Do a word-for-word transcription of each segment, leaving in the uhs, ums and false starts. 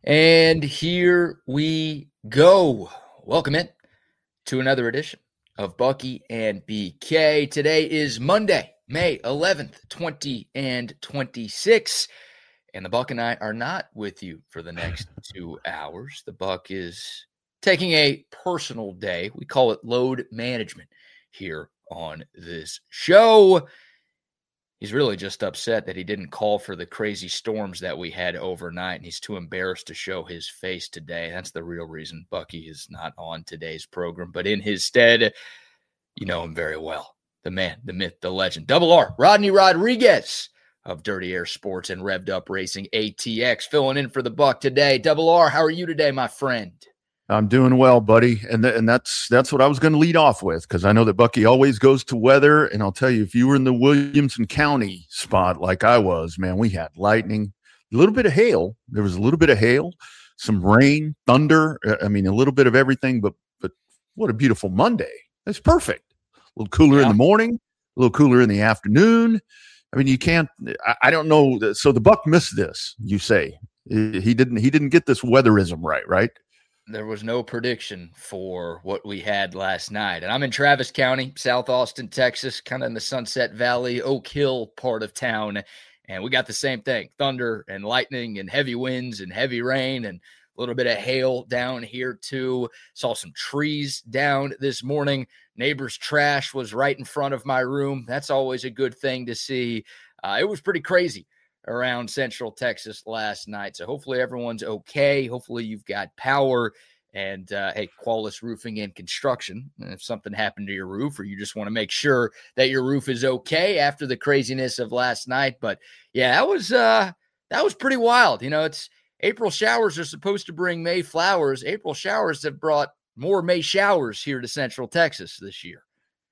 And here we go. Welcome in to another edition of Bucky and B K. Today is Monday, May eleventh, twenty twenty-six. And the Buck and I are not with you for the next two hours. The Buck is taking a personal day. We call it load management here on this show. He's really just upset that he didn't call for the crazy storms that we had overnight, and he's too embarrassed to show his face today. That's the real reason Bucky is not on today's program. But in his stead, you know him very well. The man, the myth, the legend. Double R, Rodney Rodriguez of Dirty Air Sports and Revved Up Racing A T X, filling in for the Buck today. Double R, how are you today, my friend? I'm doing well, buddy, and th- and that's that's what I was going to lead off with, because I know that Bucky always goes to weather, and I'll tell you, if you were in the Williamson County spot like I was, man, we had lightning, a little bit of hail. There was a little bit of hail, some rain, thunder. I mean, a little bit of everything. But but what a beautiful Monday! It's perfect. A little cooler yeah. in the morning, a little cooler in the afternoon. I mean, you can't. I, I don't know. So the Buck missed this. You say he didn't. He didn't get this weatherism right, right? There was no prediction for what we had last night. And I'm in Travis County, South Austin, Texas, kind of in the Sunset Valley, Oak Hill part of town. And we got the same thing, thunder and lightning and heavy winds and heavy rain and a little bit of hail down here too. Saw some trees down this morning. Neighbor's trash was right in front of my room. That's always a good thing to see. Uh, it was pretty crazy around Central Texas last night. So hopefully everyone's okay. Hopefully you've got power and, uh, hey, Qualys Roofing and Construction. And if something happened to your roof, or you just want to make sure that your roof is okay after the craziness of last night. But yeah, that was, uh, that was pretty wild. You know, it's April showers are supposed to bring May flowers. April showers have brought more May showers here to Central Texas this year.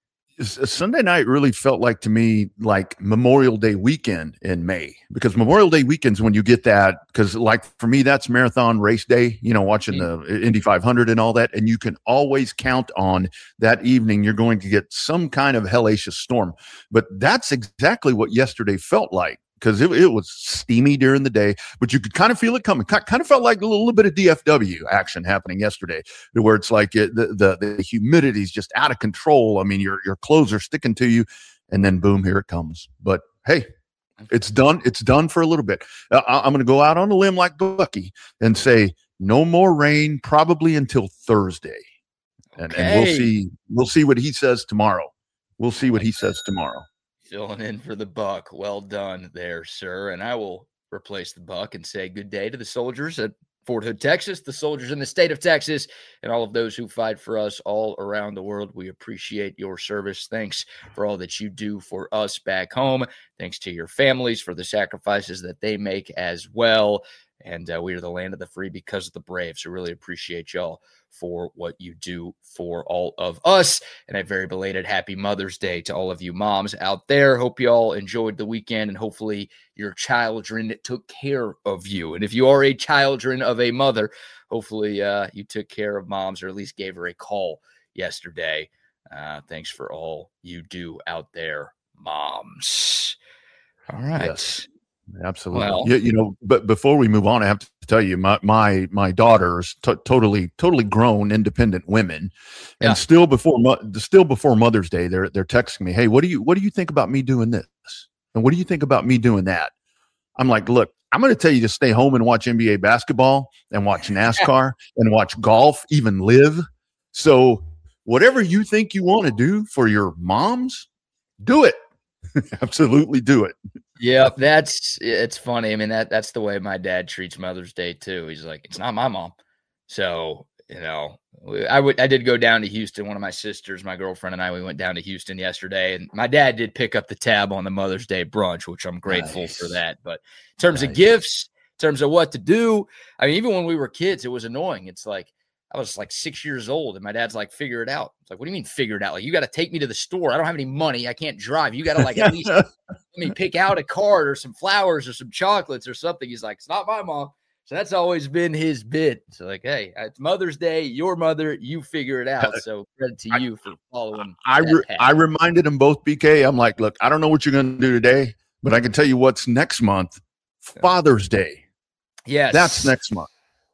Sunday night really felt like to me like Memorial Day weekend in May, because Memorial Day weekends when you get that, because like for me, that's marathon race day, you know, watching the Indy five hundred and all that. And you can always count on that evening you're going to get some kind of hellacious storm. But that's exactly what yesterday felt like, because it, it was steamy during the day, but you could kind of feel it coming. Kind of felt like a little bit of D F W action happening yesterday, where it's like it, the, the the humidity is just out of control. I mean, your your clothes are sticking to you, and then boom, here it comes. But hey, it's done. It's done for a little bit. Uh, I'm going to go out on a limb like Bucky and say no more rain probably until Thursday, and, okay. and we'll see. We'll see what he says tomorrow. We'll see what he says tomorrow. Filling in for the Buck. Well done there, sir. And I will replace the Buck and say good day to the soldiers at Fort Hood, Texas, the soldiers in the state of Texas, and all of those who fight for us all around the world. We appreciate your service. Thanks for all that you do for us back home. Thanks to your families for the sacrifices that they make as well. And uh, we are the land of the free because of the brave. So really appreciate y'all for what you do for all of us. And a very belated happy Mother's Day to all of you moms out there. Hope you all enjoyed the weekend, and hopefully your children took care of you. And if you are a children of a mother, hopefully uh, you took care of moms, or at least gave her a call yesterday. Uh, thanks for all you do out there, moms. All right. Yes. Absolutely. Well, you, you know, but before we move on, I have to tell you, my my my daughters, t- totally totally grown, independent women, and yeah. still before still before Mother's Day, they're they're texting me, "Hey, what do you what do you think about me doing this? And what do you think about me doing that?" I'm like, "Look, I'm going to tell you to stay home and watch N B A basketball and watch NASCAR and watch golf, even live. So whatever you think you want to do for your moms, do it." Absolutely do it. Yeah, that's it's funny. I mean, that that's the way my dad treats Mother's Day too. He's like, it's not my mom. So, you know, I would I did go down to Houston. One of my sisters, my girlfriend, and I, we went down to Houston yesterday, and my dad did pick up the tab on the Mother's Day brunch, which I'm grateful nice. for that. But in terms nice. of gifts, in terms of what to do, I mean, even when we were kids, it was annoying. It's like, I was like six years old, and my dad's like, figure it out. It's like, what do you mean figure it out? Like, you got to take me to the store. I don't have any money. I can't drive. You got to like at least let me pick out a card or some flowers or some chocolates or something. He's like, it's not my mom. So that's always been his bit. So like, hey, it's Mother's Day, your mother, you figure it out. So credit to you for following. I I, re- I reminded them both, B K. I'm like, look, I don't know what you're going to do today, but I can tell you what's next month, Father's Day. Yes. That's next month.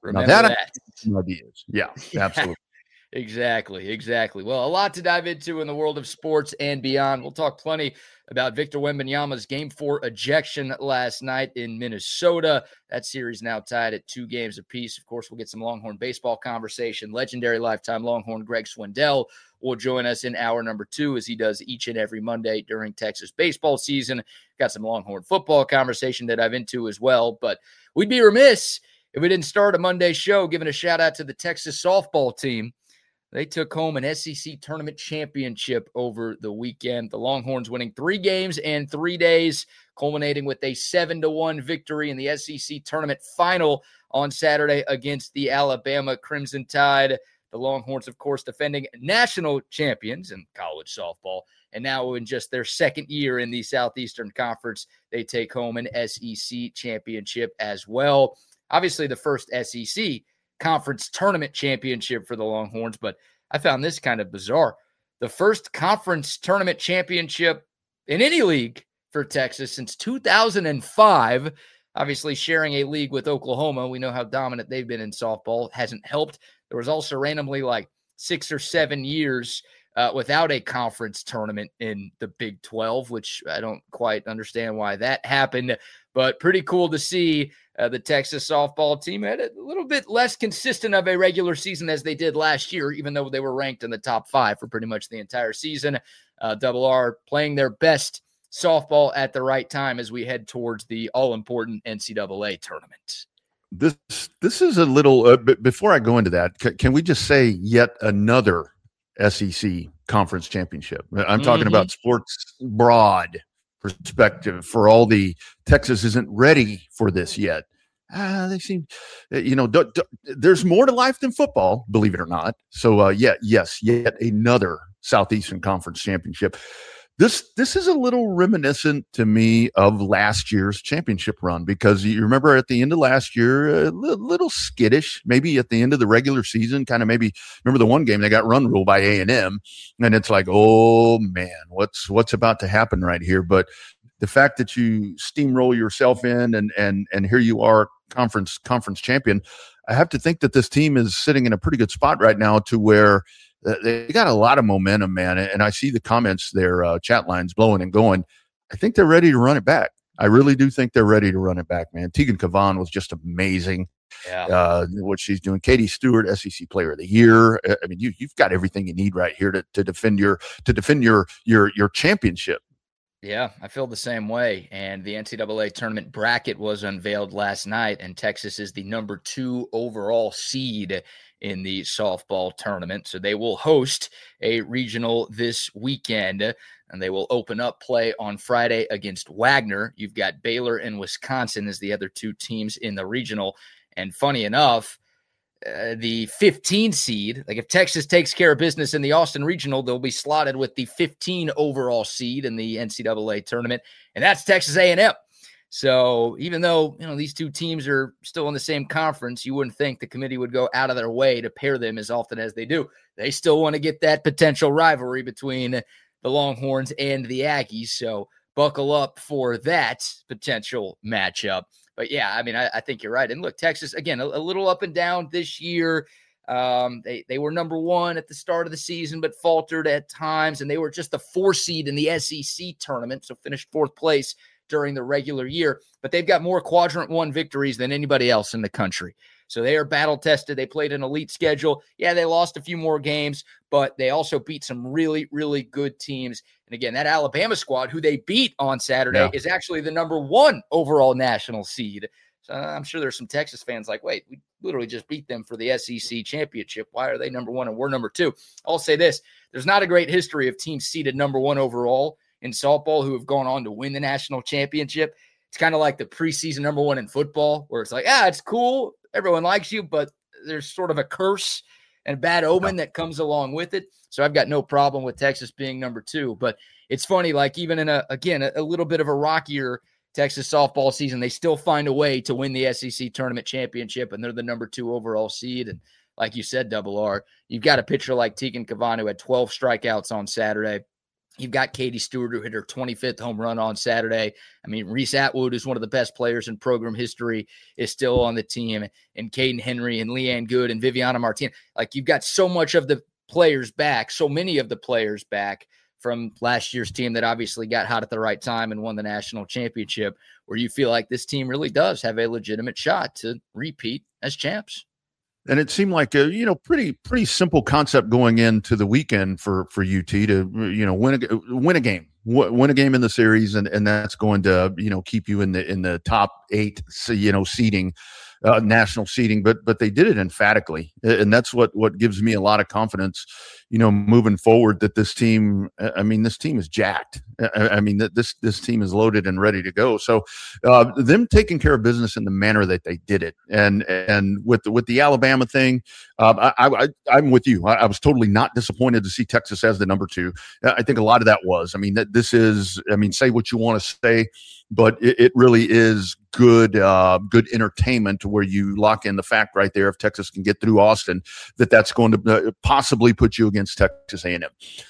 Remember now that, that. some ideas. Yeah, absolutely. Exactly, exactly. Well, a lot to dive into in the world of sports and beyond. We'll talk plenty about Victor Wembanyama's game four ejection last night in Minnesota. That series now tied at two games apiece. Of course, we'll get some Longhorn baseball conversation. Legendary lifetime Longhorn Greg Swindell will join us in hour number two, as he does each and every Monday during Texas baseball season. Got some Longhorn football conversation to dive into as well. But we'd be remiss if we didn't start a Monday show giving a shout out to the Texas softball team. They took home an S E C tournament championship over the weekend. The Longhorns winning three games in three days, culminating with a seven to one victory in the S E C tournament final on Saturday against the Alabama Crimson Tide. The Longhorns, of course, defending national champions in college softball. And now in just their second year in the Southeastern Conference, they take home an S E C championship as well. Obviously, the first S E C conference tournament championship for the Longhorns, but I found this kind of bizarre. The first conference tournament championship in any league for Texas since two thousand five, obviously sharing a league with Oklahoma. We know how dominant they've been in softball. Hasn't helped. There was also randomly like six or seven years uh, without a conference tournament in the Big twelve, which I don't quite understand why that happened, but pretty cool to see. Uh, the Texas softball team had a little bit less consistent of a regular season as they did last year, even though they were ranked in the top five for pretty much the entire season. Uh, Double R playing their best softball at the right time as we head towards the all-important N C double A tournament. This this is a little, uh, b- before I go into that, c- can we just say yet another S E C conference championship? I'm talking mm-hmm. about sports broad perspective for all the Texas isn't ready for this yet. Ah, they seem, you know, d- d- there's more to life than football, believe it or not. So, uh, yeah, yes, yet another Southeastern Conference championship. This this is a little reminiscent to me of last year's championship run, because you remember at the end of last year, a little, little skittish, maybe at the end of the regular season, kind of maybe remember the one game they got run ruled by A and M, and it's like, oh man, what's what's about to happen right here? But the fact that you steamroll yourself in and and and here you are, conference conference champion, I have to think that this team is sitting in a pretty good spot right now to where they got a lot of momentum, man. And I see the comments, their uh, chat lines blowing and going. I think they're ready to run it back. I really do think they're ready to run it back, man. Tegan Cavan was just amazing. Yeah. Uh, what she's doing. Katie Stewart, S E C Player of the Year. I mean, you, you've got everything you need right here to, to defend your to defend your your your championship. Yeah, I feel the same way. And the N C double A tournament bracket was unveiled last night, and Texas is the number two overall seed in the softball tournament. So they will host a regional this weekend, and they will open up play on Friday against Wagner. You've got Baylor and Wisconsin as the other two teams in the regional. And funny enough, uh, the fifteen seed, like if Texas takes care of business in the Austin regional, they'll be slotted with the fifteen overall seed in the N C double A tournament, and that's Texas A and M. So even though, you know, these two teams are still in the same conference, you wouldn't think the committee would go out of their way to pair them as often as they do. They still want to get that potential rivalry between the Longhorns and the Aggies. So buckle up for that potential matchup. But yeah, I mean, I, I think you're right. And look, Texas, again, a, a little up and down this year. Um, they, they were number one at the start of the season, but faltered at times. And they were just the four seed in the S E C tournament. So finished fourth place during the regular year, but they've got more quadrant one victories than anybody else in the country. So they are battle tested. They played an elite schedule. Yeah, they lost a few more games, but they also beat some really, really good teams. And again, that Alabama squad, who they beat on Saturday, yeah. is actually the number one overall national seed. So I'm sure there's some Texas fans like, wait, we literally just beat them for the S E C championship. Why are they number one and we're number two? I'll say this. There's not a great history of teams seeded number one overall in softball who have gone on to win the national championship. It's kind of like the preseason number one in football, where it's like, ah, it's cool. Everyone likes you, but there's sort of a curse and a bad omen that comes along with it. So I've got no problem with Texas being number two. But it's funny, like even in a, again, a, a little bit of a rockier Texas softball season, they still find a way to win the S E C tournament championship, and they're the number two overall seed. And like you said, Double R, you've got a pitcher like Tegan Cavan who had twelve strikeouts on Saturday. You've got Katie Stewart, who hit her twenty-fifth home run on Saturday. I mean, Reese Atwood is one of the best players in program history, is still on the team, and Caden Henry and Leanne Good and Viviana Martinez. Like, you've got so much of the players back, so many of the players back from last year's team that obviously got hot at the right time and won the national championship, where you feel like this team really does have a legitimate shot to repeat as champs. And it seemed like a, you know, pretty, pretty simple concept going into the weekend for, for U T to, you know, win a, win a game, win a game in the series. And, and that's going to, you know, keep you in the, in the top eight, you know, seeding, uh, national seeding, but, but they did it emphatically. And that's what, what gives me a lot of confidence, you know, moving forward, that this team, I mean, this team is jacked. I, I mean, that this, this team is loaded and ready to go. So, uh, them taking care of business in the manner that they did it. And, and with the, with the Alabama thing, uh, I, I, I'm with you. I, I was totally not disappointed to see Texas as the number two. I think a lot of that was, I mean, that this is, I mean, say what you want to say, but it, it really is good, uh, good entertainment to where you lock in the fact right there. If Texas can get through Austin, that that's going to uh, possibly put you against Texas A and M.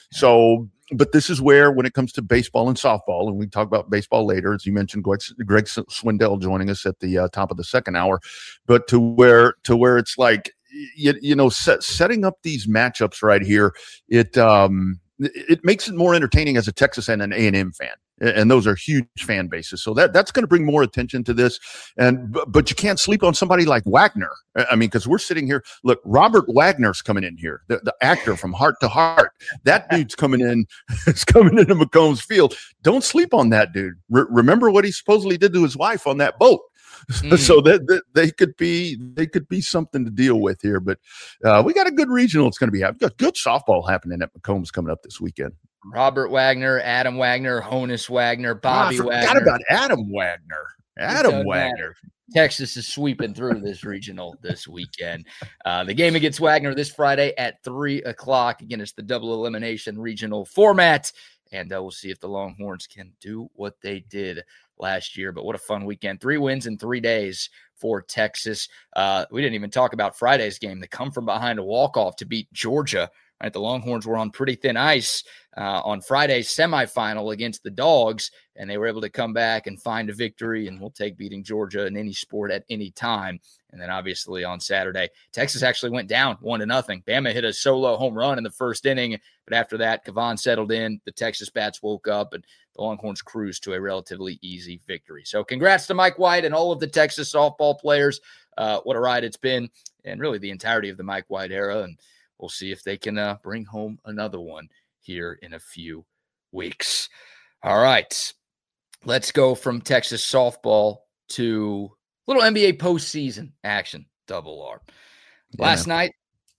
So, but this is where, when it comes to baseball and softball, and we talk about baseball later, as you mentioned, Greg, Greg Swindell joining us at the uh, top of the second hour, but to where, to where it's like, you, you know, set, setting up these matchups right here, it, um, it makes it more entertaining as a Texas and an A and M fan. And those are huge fan bases. So that, that's going to bring more attention to this. And, but, but you can't sleep on somebody like Wagner. I mean, because we're sitting here, look, Robert Wagner's coming in here, the, the actor from Heart to Heart. That dude's coming in, is coming into McCombs Field. Don't sleep on that dude. Re- remember what he supposedly did to his wife on that boat. Mm. So that, that they could be, they could be something to deal with here. But uh, we got a good regional. It's going to be, we've got good softball happening at McCombs coming up this weekend. Robert Wagner, Adam Wagner, Honus Wagner, Bobby oh, I Wagner. forgot about Adam Wagner. Adam Wagner. Matter. Texas is sweeping through this regional this weekend. Uh, the game against Wagner this Friday at three o'clock. Again, it's the double elimination regional format. And uh, we'll see if the Longhorns can do what they did last year. But what a fun weekend. Three wins in three days for Texas. Uh, we didn't even talk about Friday's game. They come from behind a walk-off to beat Georgia. Right, the Longhorns were on pretty thin ice uh, on Friday's semifinal against the Dogs, and they were able to come back and find a victory, and we'll take beating Georgia in any sport at any time. And then obviously on Saturday, Texas actually went down one to nothing. Bama hit a solo home run in the first inning, but after that, Kavon settled in. The Texas bats woke up, and the Longhorns cruised to a relatively easy victory. So congrats to Mike White and all of the Texas softball players. Uh, what a ride it's been, and really the entirety of the Mike White era. And we'll see if they can uh, bring home another one here in a few weeks. All right, let's go from Texas softball to little N B A postseason action, double R. Yeah. Last night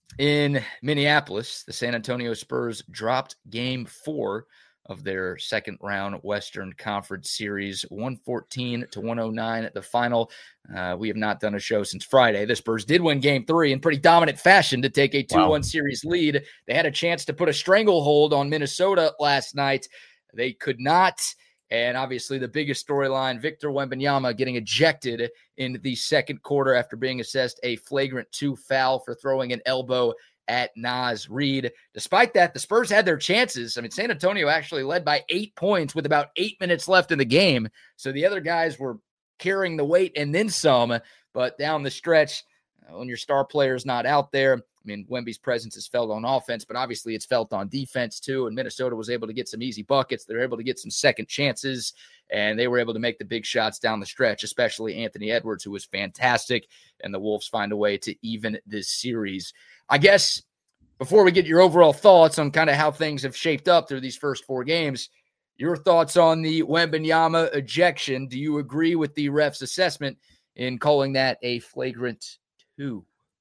in Minneapolis, the San Antonio Spurs dropped game four of their second round Western Conference Series, one fourteen to one oh nine at the final. Uh, we have not done a show since Friday. The Spurs did win game three in pretty dominant fashion to take a two one wow. series lead. They had a chance to put a stranglehold on Minnesota last night. They could not. And obviously the biggest storyline, Victor Wembanyama getting ejected in the second quarter after being assessed a flagrant two foul for throwing an elbow at Naz Reid. Despite that, the Spurs had their chances. I mean, San Antonio actually led by eight points with about eight minutes left in the game. So the other guys were carrying the weight and then some. But down the stretch, when your star player is not out there, I mean, Wemby's presence is felt on offense, but obviously it's felt on defense too. And Minnesota was able to get some easy buckets. They're able to get some second chances, and they were able to make the big shots down the stretch, especially Anthony Edwards, who was fantastic. And the Wolves find a way to even this series. I guess before we get your overall thoughts on kind of how things have shaped up through these first four games, your thoughts on the Wembanyama ejection. Do you agree with the ref's assessment in calling that a flagrant two?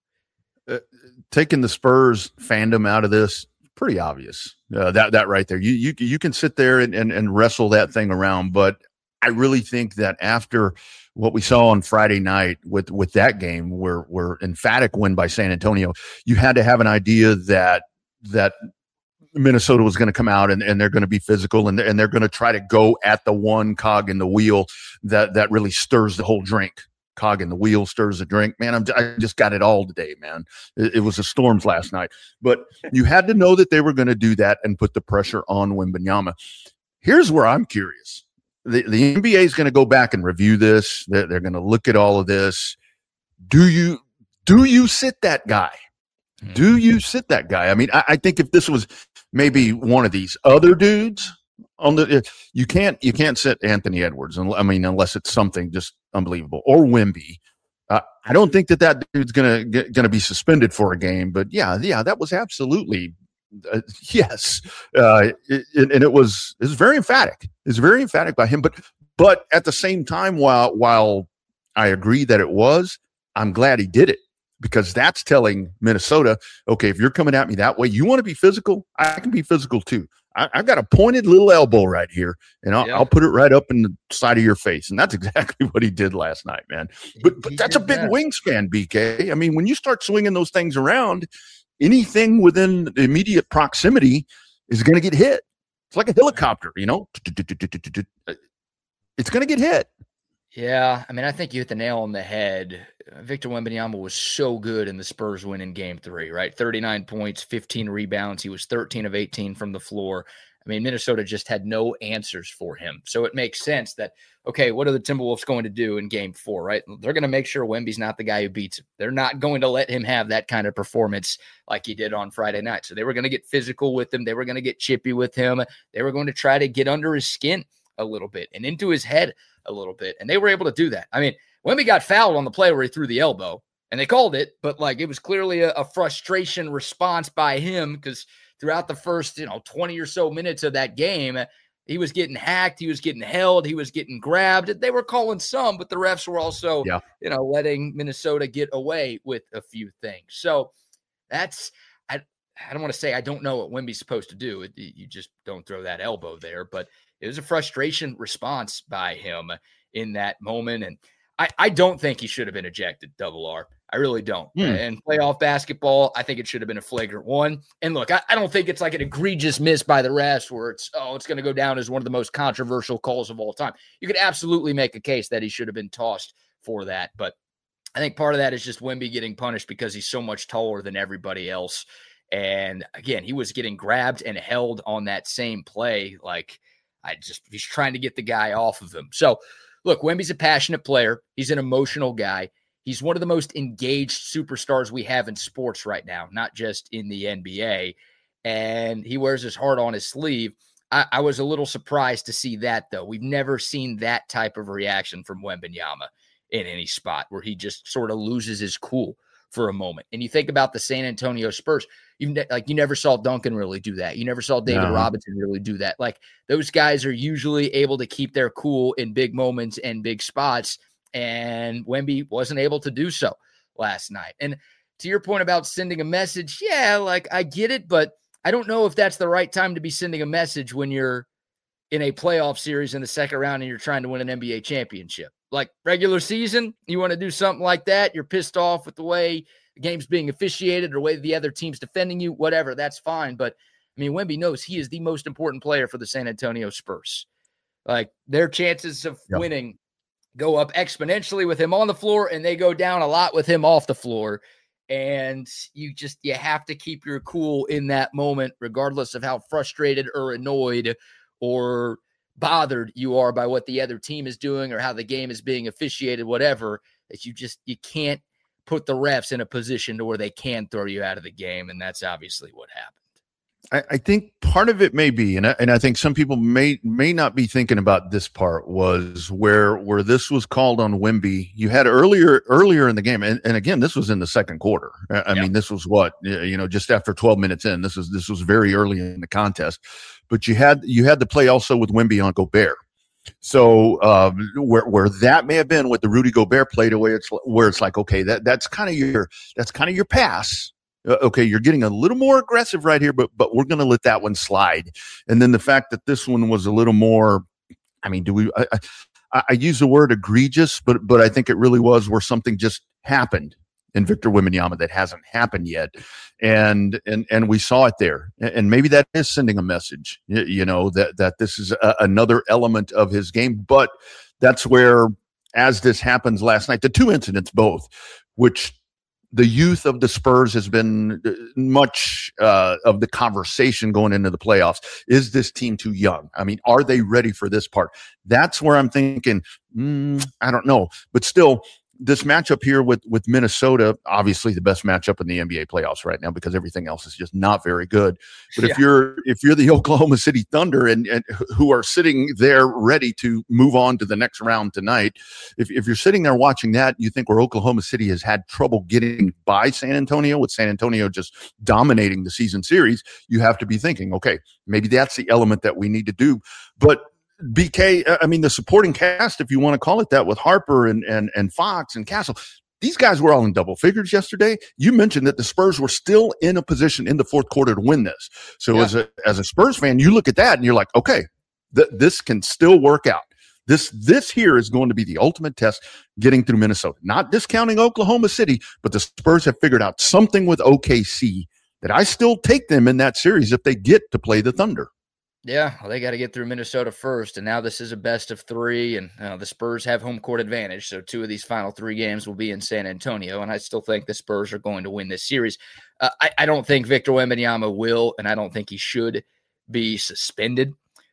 Uh, taking the Spurs fandom out of this, pretty obvious. Uh, that that right there. You you you can sit there and, and and wrestle that thing around, but I really think that after what we saw on Friday night with with that game, where where emphatic win by San Antonio, you had to have an idea that that Minnesota was going to come out and, and they're going to be physical and, and they're going to try to go at the one cog in the wheel that that really stirs the whole drink. cog in the wheel stirs a drink. Man, I'm, I just got it all today, man. It, it was the Storms last night. But you had to know that they were going to do that and put the pressure on Wembanyama. Here's where I'm curious. The, the N B A is going to go back and review this. They're, they're going to look at all of this. Do you do you sit that guy? Do you sit that guy? I mean, I, I think if this was maybe one of these other dudes on the, you can't you can't sit Anthony Edwards. I mean, unless it's something just unbelievable, or Wemby. Uh, I don't think that that dude's gonna get, gonna be suspended for a game. But yeah, yeah, that was absolutely uh, yes, uh, it, it, and it was it was very emphatic. It's very emphatic by him. But but at the same time, while while I agree that it was, I'm glad he did it. Because that's telling Minnesota, okay, if you're coming at me that way, you want to be physical? I can be physical too. I, I've got a pointed little elbow right here, and I'll, yeah. I'll put it right up in the side of your face. And that's exactly what he did last night, man. But, but that's a big that. wingspan, B K. I mean, when you start swinging those things around, anything within immediate proximity is going to get hit. It's like a helicopter, you know? It's going to get hit. Yeah, I mean, I think you hit the nail on the head. Victor Wembanyama was so good in the Spurs win in game three, right? thirty-nine points, fifteen rebounds. He was thirteen of eighteen from the floor. I mean, Minnesota just had no answers for him. So it makes sense that, okay, what are the Timberwolves going to do in game four, right? They're going to make sure Wemby's not the guy who beats him. They're not going to let him have that kind of performance like he did on Friday night. So they were going to get physical with him. They were going to get chippy with him. They were going to try to get under his skin a little bit and into his head a little bit. And they were able to do that. I mean, Wemby got fouled on the play where he threw the elbow and they called it, but like it was clearly a, a frustration response by him because throughout the first, you know, twenty or so minutes of that game, he was getting hacked. He was getting held. He was getting grabbed. They were calling some, but the refs were also, yeah. you know, letting Minnesota get away with a few things. So that's, I, I don't want to say I don't know what Wemby's supposed to do. It, you just don't throw that elbow there, but it was a frustration response by him in that moment. And I, I don't think he should have been ejected, Double R. I really don't. Mm. And playoff basketball, I think it should have been a flagrant one. And look, I, I don't think it's like an egregious miss by the refs where it's, oh, it's going to go down as one of the most controversial calls of all time. You could absolutely make a case that he should have been tossed for that. But I think part of that is just Wemby getting punished because he's so much taller than everybody else. And again, he was getting grabbed and held on that same play. Like, I just, he's trying to get the guy off of him. So, look, Wemby's a passionate player. He's an emotional guy. He's one of the most engaged superstars we have in sports right now, not just in the N B A. And he wears his heart on his sleeve. I, I was a little surprised to see that, though. We've never seen that type of reaction from Wembanyama in any spot where he just sort of loses his cool for a moment. And you think about the San Antonio Spurs, you ne- like you never saw Duncan really do that. You never saw David no. Robinson really do that. Like those guys are usually able to keep their cool in big moments and big spots. And Wemby wasn't able to do so last night. And to your point about sending a message, yeah, like I get it, but I don't know if that's the right time to be sending a message when you're in a playoff series in the second round and you're trying to win an N B A championship. Like regular season, you want to do something like that, you're pissed off with the way the game's being officiated or the way the other team's defending you, whatever, that's fine. But, I mean, Wemby knows he is the most important player for the San Antonio Spurs. Like, their chances of yep. winning go up exponentially with him on the floor, and they go down a lot with him off the floor. And you just, you have to keep your cool in that moment, regardless of how frustrated or annoyed or bothered you are by what the other team is doing or how the game is being officiated, whatever, that you just, you can't put the refs in a position to where they can throw you out of the game. And that's obviously what happened. I, I think part of it may be, and I, and I think some people may may not be thinking about this part, was where where this was called on Wemby. You had earlier earlier in the game, and, and again, this was in the second quarter. I, I yep. mean, this was what, you know, just after twelve minutes in. This was this was very early in the contest. But you had you had the play also with Wemby on Gobert. So um, where where that may have been with the Rudy Gobert play, to where it's where it's like, okay, that that's kind of your that's kind of your pass. Uh, okay, you're getting a little more aggressive right here, but but we're going to let that one slide. And then the fact that this one was a little more, I mean, do we? I, I, I use the word egregious, but but I think it really was where something just happened in Victor Wembanyama that hasn't happened yet, and and and we saw it there. And maybe that is sending a message, you know, that that this is a, another element of his game. But that's where, as this happens last night, the two incidents both, which the youth of the Spurs has been much uh, of the conversation going into the playoffs. Is this team too young? I mean, are they ready for this part? That's where I'm thinking, mm, I don't know. But still, this matchup here with, with Minnesota, obviously the best matchup in the N B A playoffs right now because everything else is just not very good. But yeah. if you're if you're the Oklahoma City Thunder and, and who are sitting there ready to move on to the next round tonight, if, if you're sitting there watching that, you think where Oklahoma City has had trouble getting by San Antonio, with San Antonio just dominating the season series, you have to be thinking, okay, maybe that's the element that we need to do. But B K, I mean, the supporting cast, if you want to call it that, with Harper and and and Fox and Castle, these guys were all in double figures yesterday. You mentioned that the Spurs were still in a position in the fourth quarter to win this. So yeah. as a as a Spurs fan, you look at that and you're like, okay, th- this can still work out. This this here is going to be the ultimate test getting through Minnesota. Not discounting Oklahoma City, but the Spurs have figured out something with O K C that I still take them in that series if they get to play the Thunder. Yeah, well, they got to get through Minnesota first, and now this is a best of three, and uh, the Spurs have home court advantage, so two of these final three games will be in San Antonio, and I still think the Spurs are going to win this series. Uh, I, I don't think Victor Wembanyama will, and I don't think he should be suspended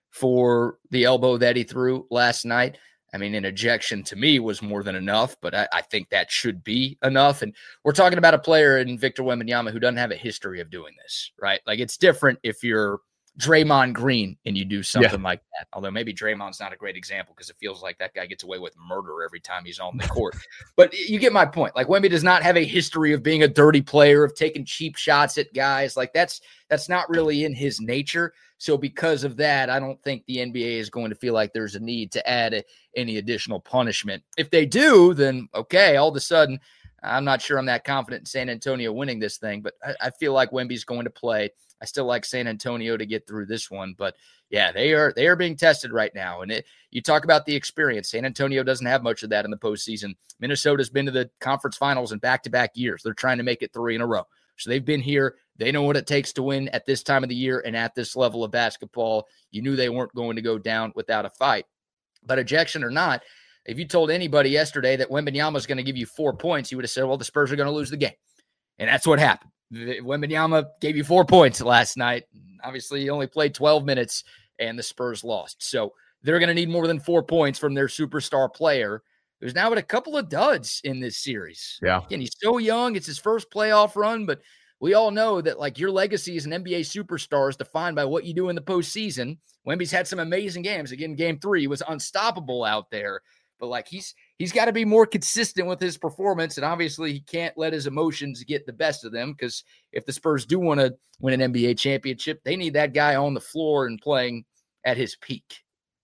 for the elbow that he threw last night. I mean, an ejection to me was more than enough, but I, I think that should be enough. And we're talking about a player in Victor Wembanyama who doesn't have a history of doing this, right? Like, it's different if you're Draymond Green and you do something yeah. like that. Although maybe Draymond's not a great example because it feels like that guy gets away with murder every time he's on the court. But you get my point. Like, Wemby does not have a history of being a dirty player, of taking cheap shots at guys. Like, that's that's not really in his nature. So because of that, I don't think the N B A is going to feel like there's a need to add a, any additional punishment. If they do, then okay, all of a sudden, I'm not sure I'm that confident in San Antonio winning this thing, but I, I feel like Wemby's going to play. I still like San Antonio to get through this one, but yeah, they are they are being tested right now. And it, you talk about the experience. San Antonio doesn't have much of that in the postseason. Minnesota's been to the conference finals in back-to-back years. They're trying to make it three in a row. So they've been here. They know what it takes to win at this time of the year and at this level of basketball. You knew they weren't going to go down without a fight. But ejection or not, if you told anybody yesterday that Wembanyama is going to give you four points, you would have said, well, the Spurs are going to lose the game. And that's what happened. Wembanyama gave you four points last night. Obviously, he only played twelve minutes, and the Spurs lost. So they're going to need more than four points from their superstar player, who's now at a couple of duds in this series. Yeah. Again, he's so young. It's his first playoff run, but we all know that, like, your legacy as an N B A superstar is defined by what you do in the postseason. Wemby's had some amazing games. Again, game three, he was unstoppable out there. But, like, he's he's got to be more consistent with his performance, and obviously he can't let his emotions get the best of them, because if the Spurs do want to win an N B A championship, they need that guy on the floor and playing at his peak.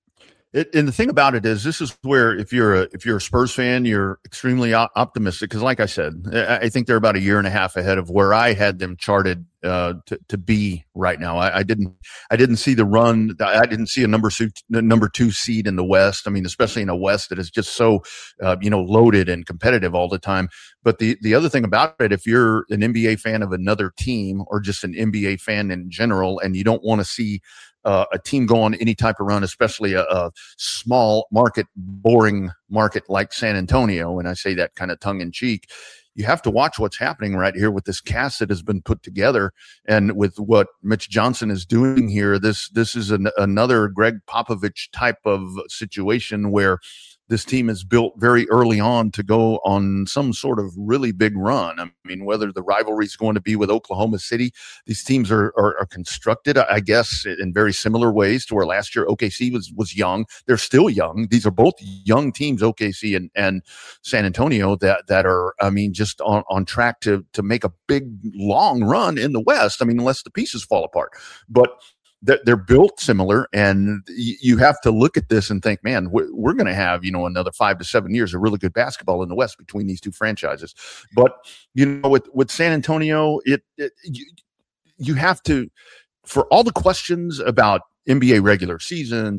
It, and the thing about it is, this is where if you're a if you're a Spurs fan, you're extremely o- optimistic because, like I said, I, I think they're about a year and a half ahead of where I had them charted uh, to to be right now. I, I didn't I didn't see the run. I didn't see a number two number two seed in the West. I mean, especially in a West that is just so uh, you know loaded and competitive all the time. But the the other thing about it, if you're an N B A fan of another team or just an N B A fan in general, and you don't want to see Uh, a team go on any type of run, especially a, a small market, boring market like San Antonio, and I say that kind of tongue in cheek, you have to watch what's happening right here with this cast that has been put together, and with what Mitch Johnson is doing here. This this is an, another Greg Popovich type of situation where this team is built very early on to go on some sort of really big run. I mean, whether the rivalry is going to be with Oklahoma City, these teams are, are, are constructed, I guess, in very similar ways to where last year O K C was was young. They're still young. These are both young teams, O K C and, and San Antonio, that that are, I mean, just on, on track to to make a big, long run in the West. I mean, unless the pieces fall apart. But they're built similar, and you have to look at this and think, man, we're going to have, you know, another five to seven years of really good basketball in the West between these two franchises. But, you know, with, with San Antonio, it, it you, you have to, for all the questions about N B A regular seasons and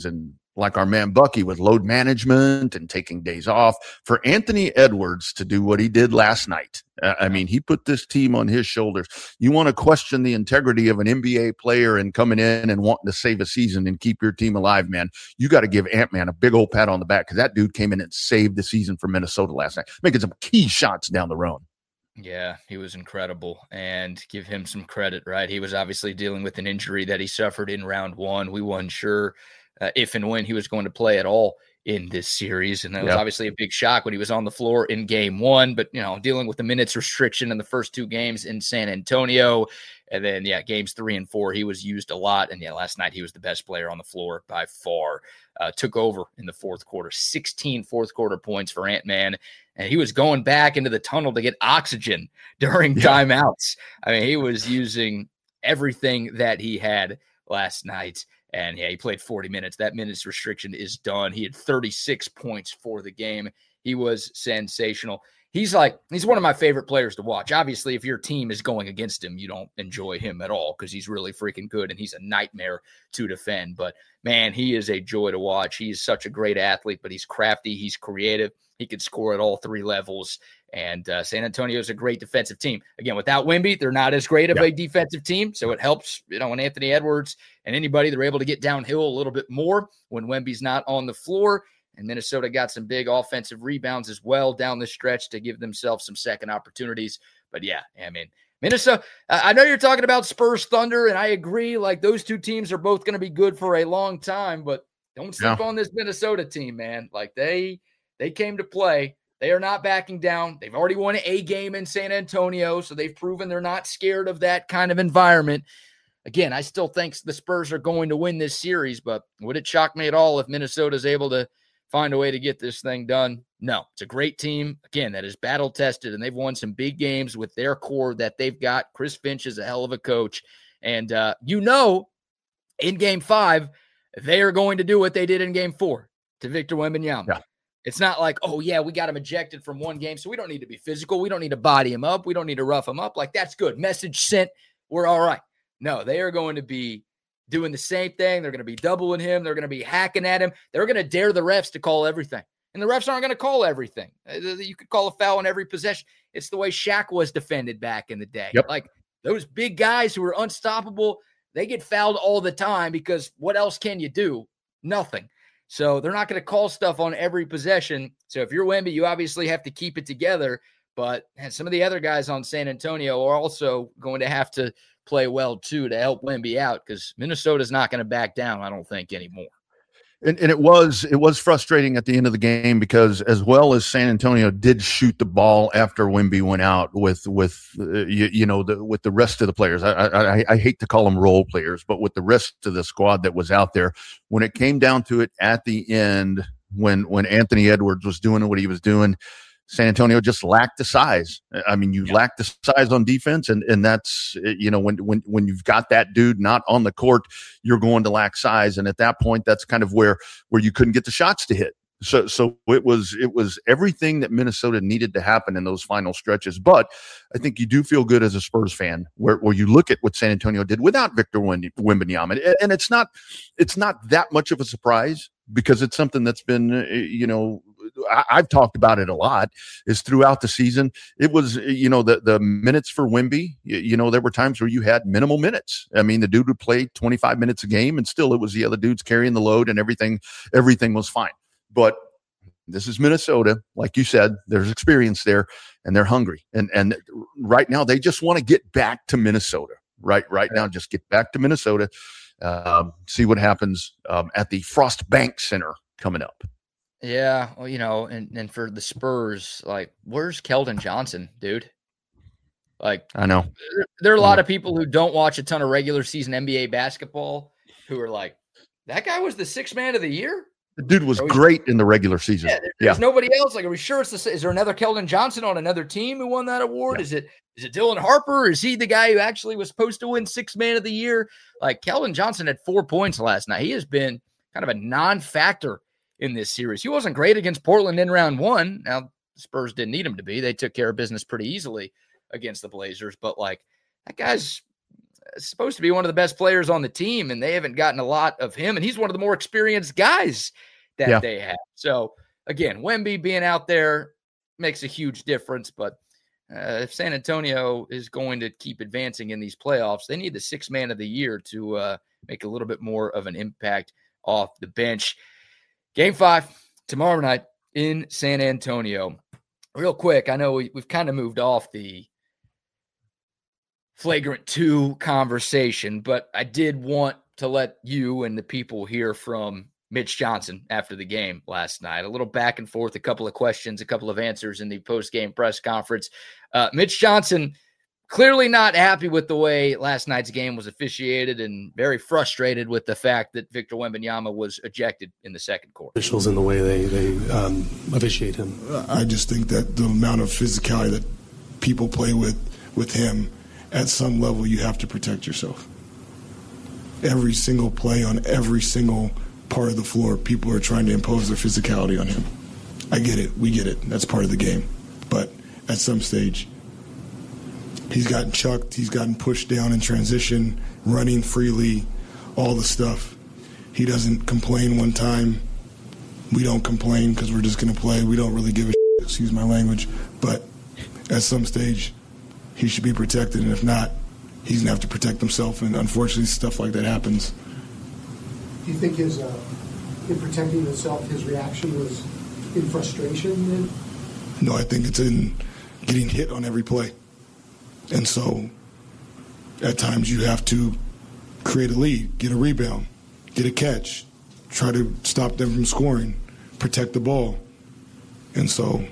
like our man Bucky with load management and taking days off. For Anthony Edwards to do what he did last night, uh, I mean, he put this team on his shoulders. You want to question the integrity of an N B A player and coming in and wanting to save a season and keep your team alive, man. You got to give Ant-Man a big old pat on the back, because that dude came in and saved the season for Minnesota last night, making some key shots down the road. Yeah, he was incredible, and give him some credit, right? He was obviously dealing with an injury that he suffered in round one. We weren't sure uh, if and when he was going to play at all in this series, and that was yep. obviously a big shock when he was on the floor in game one, but, you know, dealing with the minutes restriction in the first two games in San Antonio, and then, yeah, games three and four, he was used a lot, and, yeah, last night he was the best player on the floor by far. Uh, took over in the fourth quarter, sixteen fourth quarter points for Ant-Man, and he was going back into the tunnel to get oxygen during yeah. timeouts. I mean, he was using everything that he had last night, and, yeah, he played forty minutes. That minutes restriction is done. He had thirty-six points for the game. He was sensational. He's like, he's one of my favorite players to watch. Obviously, if your team is going against him, you don't enjoy him at all, because he's really freaking good and he's a nightmare to defend. But, man, he is a joy to watch. He's such a great athlete, but he's crafty. He's creative. He can score at all three levels. And uh, San Antonio is a great defensive team. Again, without Wemby, they're not as great of yeah. a defensive team. So it helps, you know, when Anthony Edwards and anybody, they're able to get downhill a little bit more when Wemby's not on the floor. And Minnesota got some big offensive rebounds as well down the stretch to give themselves some second opportunities. But, yeah, I mean, Minnesota, I know you're talking about Spurs Thunder, and I agree. Like, those two teams are both going to be good for a long time, but don't sleep yeah. on this Minnesota team, man. Like, they they came to play. They are not backing down. They've already won a game in San Antonio, so they've proven they're not scared of that kind of environment. Again, I still think the Spurs are going to win this series, but would it shock me at all if Minnesota is able to find a way to get this thing done? No. It's a great team, again, that is battle-tested, and they've won some big games with their core that they've got. Chris Finch is a hell of a coach. And uh, you know, in game five, they are going to do what they did in game four to Victor Wembanyama. Yeah. It's not like, oh, yeah, we got him ejected from one game, so we don't need to be physical. We don't need to body him up. We don't need to rough him up. Like, that's good. Message sent. We're all right. No, they are going to be doing the same thing. They're going to be doubling him. They're going to be hacking at him. They're going to dare the refs to call everything. And the refs aren't going to call everything. You could call a foul on every possession. It's the way Shaq was defended back in the day. Yep. Like, those big guys who are unstoppable, they get fouled all the time, because what else can you do? Nothing. So they're not going to call stuff on every possession. So if you're Wemby, you obviously have to keep it together. But man, some of the other guys on San Antonio are also going to have to play well too to help Wemby out, because Minnesota's not going to back down, I don't think, anymore. And, and it was it was frustrating at the end of the game, because as well as San Antonio did shoot the ball after Wemby went out with with uh, you, you know the, with the rest of the players. I, I I hate to call them role players, but with the rest of the squad that was out there, when it came down to it at the end, when when Anthony Edwards was doing what he was doing, San Antonio just lacked the size. I mean, you yeah. lack the size on defense, and and that's, you know, when when when you've got that dude not on the court, you're going to lack size, and at that point, that's kind of where where you couldn't get the shots to hit. So so it was it was everything that Minnesota needed to happen in those final stretches. But I think you do feel good as a Spurs fan, where where you look at what San Antonio did without Victor Wembanyama, and it's not it's not that much of a surprise, because it's something that's been, you know, I've talked about it a lot, is throughout the season. It was, you know, the, the minutes for Wemby, you, you know, there were times where you had minimal minutes. I mean, the dude would play twenty-five minutes a game, and still it was the other dudes carrying the load, and everything, everything was fine. But this is Minnesota. Like you said, there's experience there, and they're hungry. And, and right now they just want to get back to Minnesota. Right, right now, just get back to Minnesota, um, see what happens um, at the Frost Bank Center coming up. Yeah, well, you know, and, and for the Spurs, like, where's Keldon Johnson, dude? Like, I know. There, there are a lot of people who don't watch a ton of regular season N B A basketball who are like, that guy was the sixth man of the year? The dude was great in the regular season. Yeah, there, there's yeah. nobody else. Like, are we sure it's the, is there another Keldon Johnson on another team who won that award? Yeah. Is it is it Dylan Harper? Is he the guy who actually was supposed to win sixth man of the year? Like, Keldon Johnson had four points last night. He has been kind of a non-factor in this series. He wasn't great against Portland in round one. Now, the Spurs didn't need him to be. They took care of business pretty easily against the Blazers. But, like, that guy's supposed to be one of the best players on the team, and they haven't gotten a lot of him. And he's one of the more experienced guys that yeah. they have. So again, Wemby being out there makes a huge difference. But uh, if San Antonio is going to keep advancing in these playoffs, they need the sixth man of the year to uh, make a little bit more of an impact off the bench. Game five tomorrow night in San Antonio. Real quick, I know we, we've kind of moved off the flagrant two conversation, but I did want to let you and the people hear from Mitch Johnson after the game last night. A little back and forth, a couple of questions, a couple of answers in the post-game press conference. Uh, Mitch Johnson clearly not happy with the way last night's game was officiated and very frustrated with the fact that Victor Wembanyama was ejected in the second quarter. Officials in the way they, they um, officiate him. I just think that the amount of physicality that people play with with him, at some level you have to protect yourself. Every single play on every single part of the floor, people are trying to impose their physicality on him. I get it. We get it. That's part of the game. But at some stage, he's gotten chucked. He's gotten pushed down in transition, running freely, all the stuff. He doesn't complain one time. We don't complain because we're just going to play. We don't really give a shit, excuse my language. But at some stage, he should be protected. And if not, he's going to have to protect himself. And unfortunately, stuff like that happens. Do you think his, uh, in protecting himself, his reaction was in frustration then? No, I think it's in getting hit on every play. And so at times you have to create a lead, get a rebound, get a catch, try to stop them from scoring, protect the ball. And so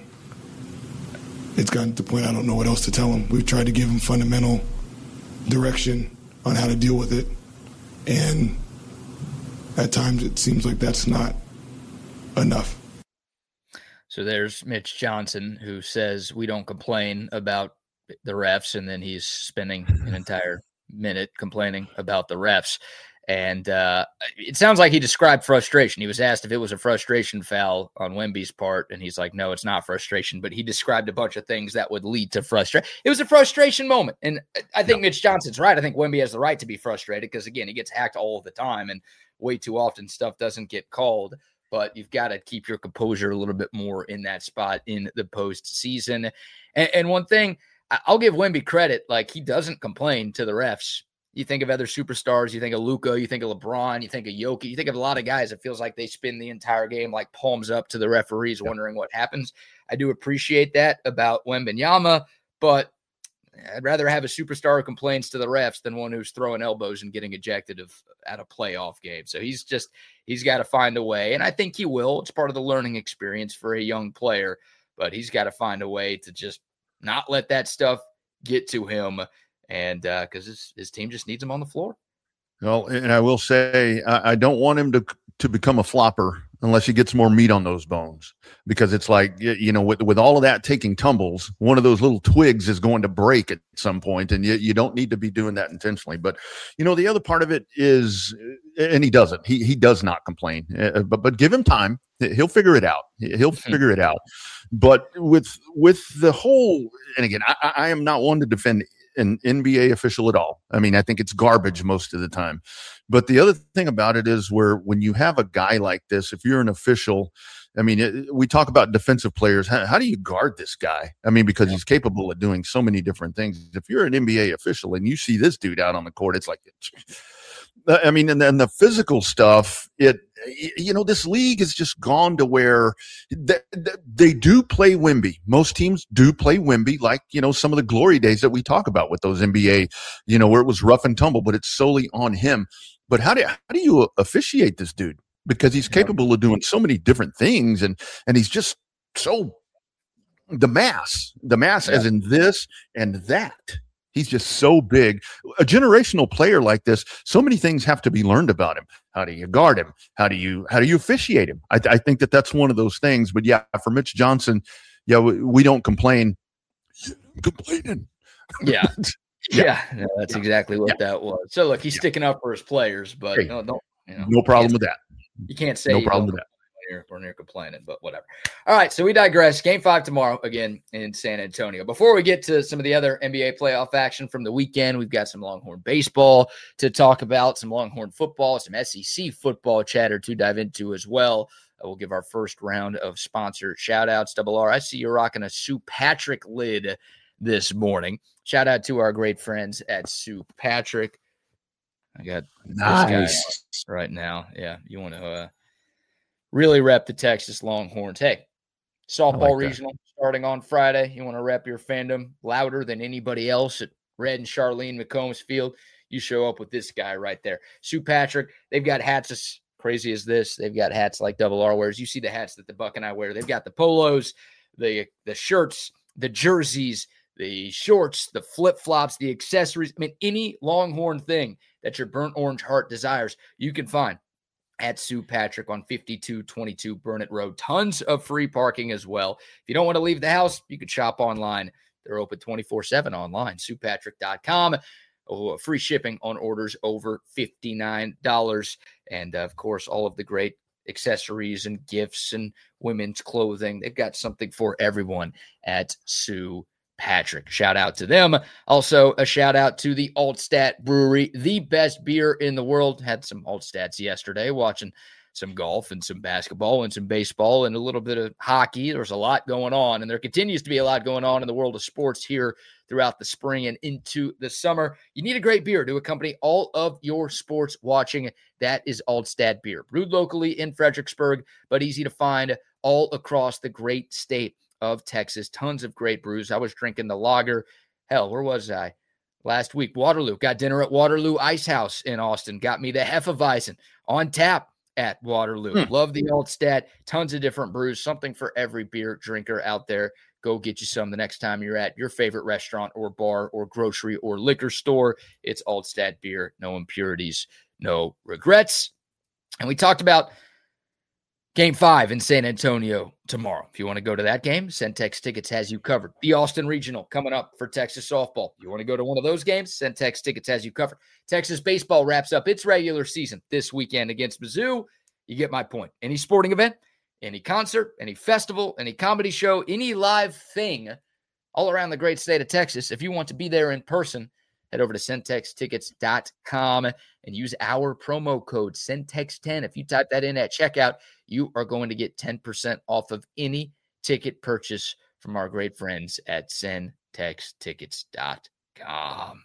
it's gotten to the point I don't know what else to tell him. We've tried to give him fundamental direction on how to deal with it. And at times it seems like that's not enough. So there's Mitch Johnson, who says we don't complain about the refs, and then he's spending an entire minute complaining about the refs. And uh, it sounds like he described frustration. He was asked if it was a frustration foul on Wemby's part, and he's like, no, it's not frustration. But he described a bunch of things that would lead to frustration. It was a frustration moment. And I think Mitch Johnson's right. I think Wemby has the right to be frustrated because, again, he gets hacked all the time, and way too often stuff doesn't get called. But you've got to keep your composure a little bit more in that spot in the postseason. And, and one thing, I'll give Wemby credit. Like, he doesn't complain to the refs. You think of other superstars, you think of Luka, you think of LeBron, you think of Jokic, you think of a lot of guys. It feels like they spend the entire game like palms up to the referees, yep. wondering what happens. I do appreciate that about Wembanyama, but I'd rather have a superstar who complains to the refs than one who's throwing elbows and getting ejected of at a playoff game. So he's just, he's got to find a way. And I think he will. It's part of the learning experience for a young player, but he's got to find a way to just not let that stuff get to him. And uh, because his, his team just needs him on the floor. Well, and I will say, I, I don't want him to to become a flopper unless he gets more meat on those bones, because it's like, you know, with, with all of that taking tumbles, one of those little twigs is going to break at some point, and you, you don't need to be doing that intentionally. But, you know, the other part of it is, and he doesn't, he, he does not complain, uh, but, but give him time. He'll figure it out. He'll figure it out. But with, with the whole, and again, I, I am not one to defend an N B A official at all. I mean, I think it's garbage most of the time. But the other thing about it is where when you have a guy like this, if you're an official, I mean, it, we talk about defensive players. How, how do you guard this guy? I mean, because he's capable of doing so many different things. If you're an N B A official and you see this dude out on the court, it's like, I mean, and then the physical stuff, it, you know, this league has just gone to where they, they do play Wemby. Most teams do play Wemby, like, you know, some of the glory days that we talk about with those N B A, you know, where it was rough and tumble, but it's solely on him. But how do, how do you officiate this dude? Because he's capable of doing so many different things, and, and he's just so the mass, the mass yeah. as in this and that. He's just so big. A generational player like this, so many things have to be learned about him. How do you guard him? How do you how do you officiate him? I, I think that that's one of those things. But yeah, for Mitch Johnson, yeah, we, we don't complain. Complaining. Yeah. yeah, yeah, that's exactly what yeah. that was. So look, he's yeah. sticking up for his players, but hey, no, don't, you know, no problem with that. You can't say no problem with that. here, we're here complaining, but whatever. All right, so we digress. Game five tomorrow again in San Antonio. Before we get to some of the other N B A playoff action from the weekend, we've got some Longhorn baseball to talk about, some Longhorn football, some S E C football chatter to dive into as well. We'll give our first round of sponsor shout-outs. Double R, I see you're rocking a Sue Patrick lid this morning. Shout out to our great friends at Sue Patrick. I got nice this guy right now. Yeah, you want to uh, really rep the Texas Longhorns. Hey, softball like regional that. Starting on Friday. You want to rep your fandom louder than anybody else at Red and Charlene McCombs Field. You show up with this guy right there. Sue Patrick, they've got hats as crazy as this. They've got hats like Double R wears. You see the hats that the Buck and I wear. They've got the polos, the the shirts, the jerseys, the shorts, the flip-flops, the accessories. I mean, any Longhorn thing that your burnt orange heart desires, you can find at Sue Patrick on fifty-two twenty-two Burnett Road. Tons of free parking as well. If you don't want to leave the house, you can shop online. They're open twenty-four seven online, sue patrick dot com. Oh, free shipping on orders over fifty-nine dollars. And, of course, all of the great accessories and gifts and women's clothing. They've got something for everyone at Sue Patrick. Shout out to them. Also, a shout out to the Altstadt Brewery, the best beer in the world. Had some Altstats yesterday, watching some golf and some basketball and some baseball and a little bit of hockey. There's a lot going on, and there continues to be a lot going on in the world of sports here throughout the spring and into the summer. You need a great beer to accompany all of your sports watching. That is Altstadt beer, brewed locally in Fredericksburg, but easy to find all across the great state of Texas. Tons of great brews. I was drinking the lager. Hell, where was I? Last week, Waterloo. Got dinner at Waterloo Ice House in Austin. Got me the Hefeweizen on tap at Waterloo. Hmm. Love the Altstadt. Tons of different brews. Something for every beer drinker out there. Go get you some the next time you're at your favorite restaurant or bar or grocery or liquor store. It's Altstadt beer. No impurities, no regrets. And we talked about Game five in San Antonio tomorrow. If you want to go to that game, Centex Tickets has you covered. The Austin Regional coming up for Texas softball. You want to go to one of those games? Centex Tickets has you covered. Texas baseball wraps up its regular season this weekend against Mizzou. You get my point. Any sporting event, any concert, any festival, any comedy show, any live thing all around the great state of Texas, if you want to be there in person, head over to centex tickets dot com and use our promo code Centex ten. If you type that in at checkout, you are going to get ten percent off of any ticket purchase from our great friends at centex tickets dot com.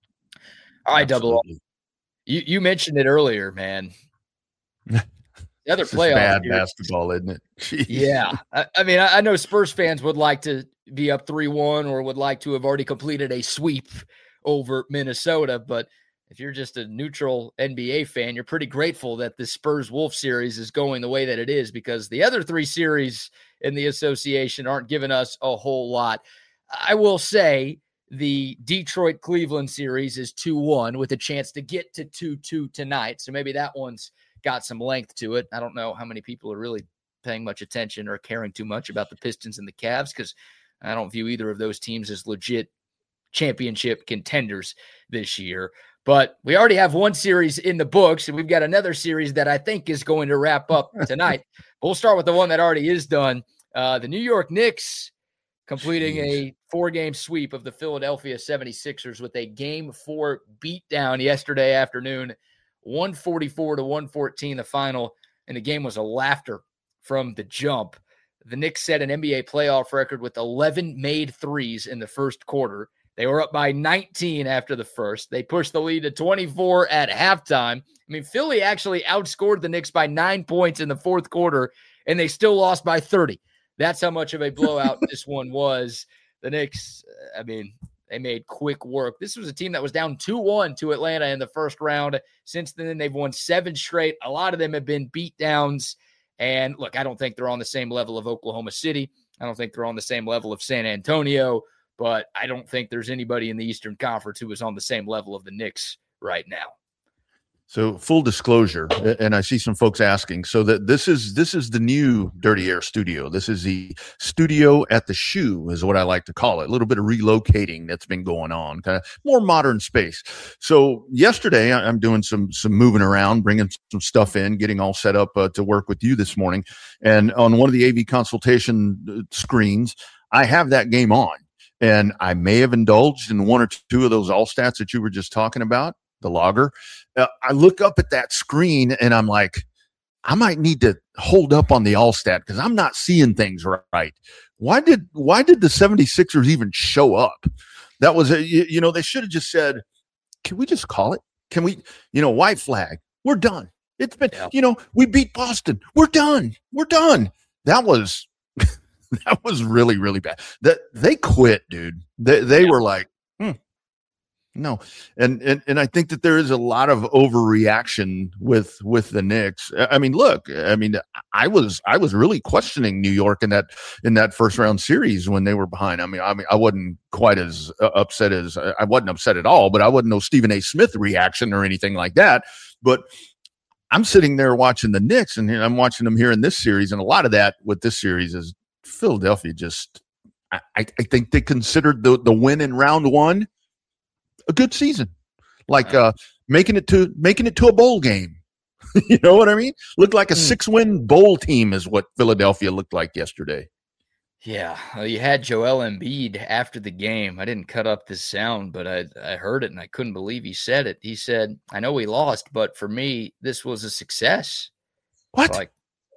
All right, Double. You, you mentioned it earlier, man. The other playoff bad here, basketball, isn't it? Jeez. Yeah. I, I mean, I, I know Spurs fans would like to be up three one or would like to have already completed a sweep over Minnesota, but if you're just a neutral N B A fan, you're pretty grateful that the Spurs-Wolf series is going the way that it is, because the other three series in the association aren't giving us a whole lot. I will say the Detroit-Cleveland series is two one with a chance to get to two two tonight, so maybe that one's got some length to it. I don't know how many people are really paying much attention or caring too much about the Pistons and the Cavs, because I don't view either of those teams as legit championship contenders this year. But we already have one series in the books, and we've got another series that I think is going to wrap up tonight. We'll start with the one that already is done. Uh, the New York Knicks completing Jeez. a four-game sweep of the Philadelphia seventy-sixers with a game four beatdown yesterday afternoon, one forty-four to one fourteen the final, and the game was a laughter from the jump. The Knicks set an N B A playoff record with eleven made threes in the first quarter. They were up by nineteen after the first. They pushed the lead to twenty-four at halftime. I mean, Philly actually outscored the Knicks by nine points in the fourth quarter, and they still lost by thirty. That's how much of a blowout this one was. The Knicks, I mean, they made quick work. This was a team that was down two one to Atlanta in the first round. Since then, they've won seven straight. A lot of them have been beatdowns. And look, I don't think they're on the same level of Oklahoma City. I don't think they're on the same level of San Antonio. But I don't think there's anybody in the Eastern Conference who is on the same level of the Knicks right now. So full disclosure, and I see some folks asking, so that this is this is the new Dirty Air studio. This is the studio at the Shoe, is what I like to call it. A little bit of relocating that's been going on, kind of more modern space. So yesterday, I'm doing some some moving around, bringing some stuff in, getting all set up uh, to work with you this morning. And on one of the A V consultation screens, I have that game on, and I may have indulged in one or two of those all stats that you were just talking about. The logger. Uh, I look up at that screen and I'm like, I might need to hold up on the all stat because I'm not seeing things right. Why did why did the seventy-sixers even show up? That was a, you, you know, they should have just said, can we just call it? Can we, you know, white flag? We're done. It's been, yeah. you know, we beat Boston. We're done. We're done. That was that was really, really bad. That they quit, dude. They they yeah. were like, hmm. No, and, and and I think that there is a lot of overreaction with with the Knicks. I mean, look, I mean, I was I was really questioning New York in that in that first round series when they were behind. I mean, I mean, I wasn't quite as upset as I wasn't upset at all, but I wasn't no Stephen A. Smith reaction or anything like that. But I'm sitting there watching the Knicks, and I'm watching them here in this series, and a lot of that with this series is Philadelphia. Just I, I think they considered the the win in round one a good season, like uh, making it to making it to a bowl game. You know what I mean? Looked like a mm. six-win bowl team is what Philadelphia looked like yesterday. Yeah, well, you had Joel Embiid after the game. I didn't cut up this sound, but I I heard it and I couldn't believe he said it. He said, "I know we lost, but for me, this was a success." What? Like,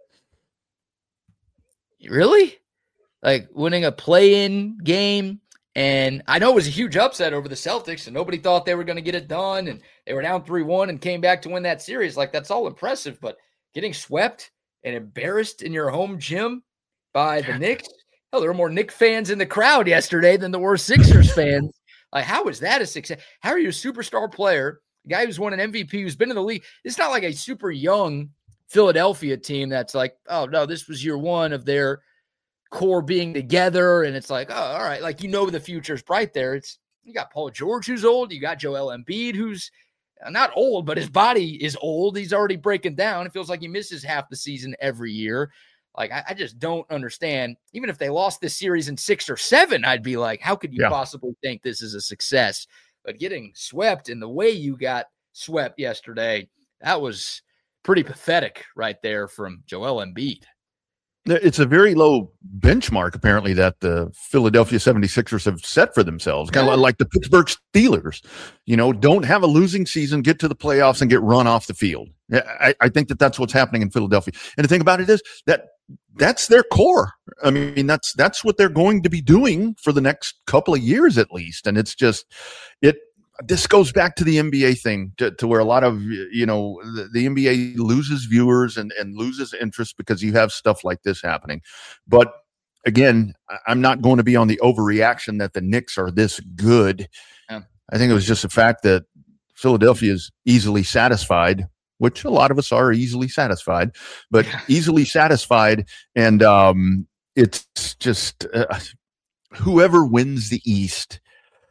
really? Like winning a play-in game. And I know it was a huge upset over the Celtics, and nobody thought they were going to get it done, and they were down three one and came back to win that series. Like, that's all impressive, but getting swept and embarrassed in your home gym by the Knicks, hell, there were more Knicks fans in the crowd yesterday than there were Sixers fans. Like, how is that a success? How are you a superstar player, a guy who's won an M V P, who's been in the league? It's not like a super young Philadelphia team that's like, oh, no, this was year one of their core being together, and it's like, oh, all right, like, you know, the future's bright there. It's you got Paul George, who's old, you got Joel Embiid, who's not old, but his body is old. He's already breaking down. It feels like he misses half the season every year. Like, I, I just don't understand. Even if they lost this series in six or seven, I'd be like, how could you yeah. possibly think this is a success? But getting swept in the way you got swept yesterday, that was pretty pathetic right there from Joel Embiid. It's a very low benchmark, apparently, that the Philadelphia seventy-sixers have set for themselves, kind of like the Pittsburgh Steelers. You know, don't have a losing season, get to the playoffs, and get run off the field. I, I think that that's what's happening in Philadelphia. And the thing about it is that that's their core. I mean, that's that's what they're going to be doing for the next couple of years at least. And it's just it. This goes back to the N B A thing, to, to where a lot of, you know, the, the N B A loses viewers and, and loses interest because you have stuff like this happening. But again, I'm not going to be on the overreaction that the Knicks are this good. Yeah. I think it was just the fact that Philadelphia is easily satisfied, which a lot of us are easily satisfied, but yeah. easily satisfied. And um, it's just uh, whoever wins the East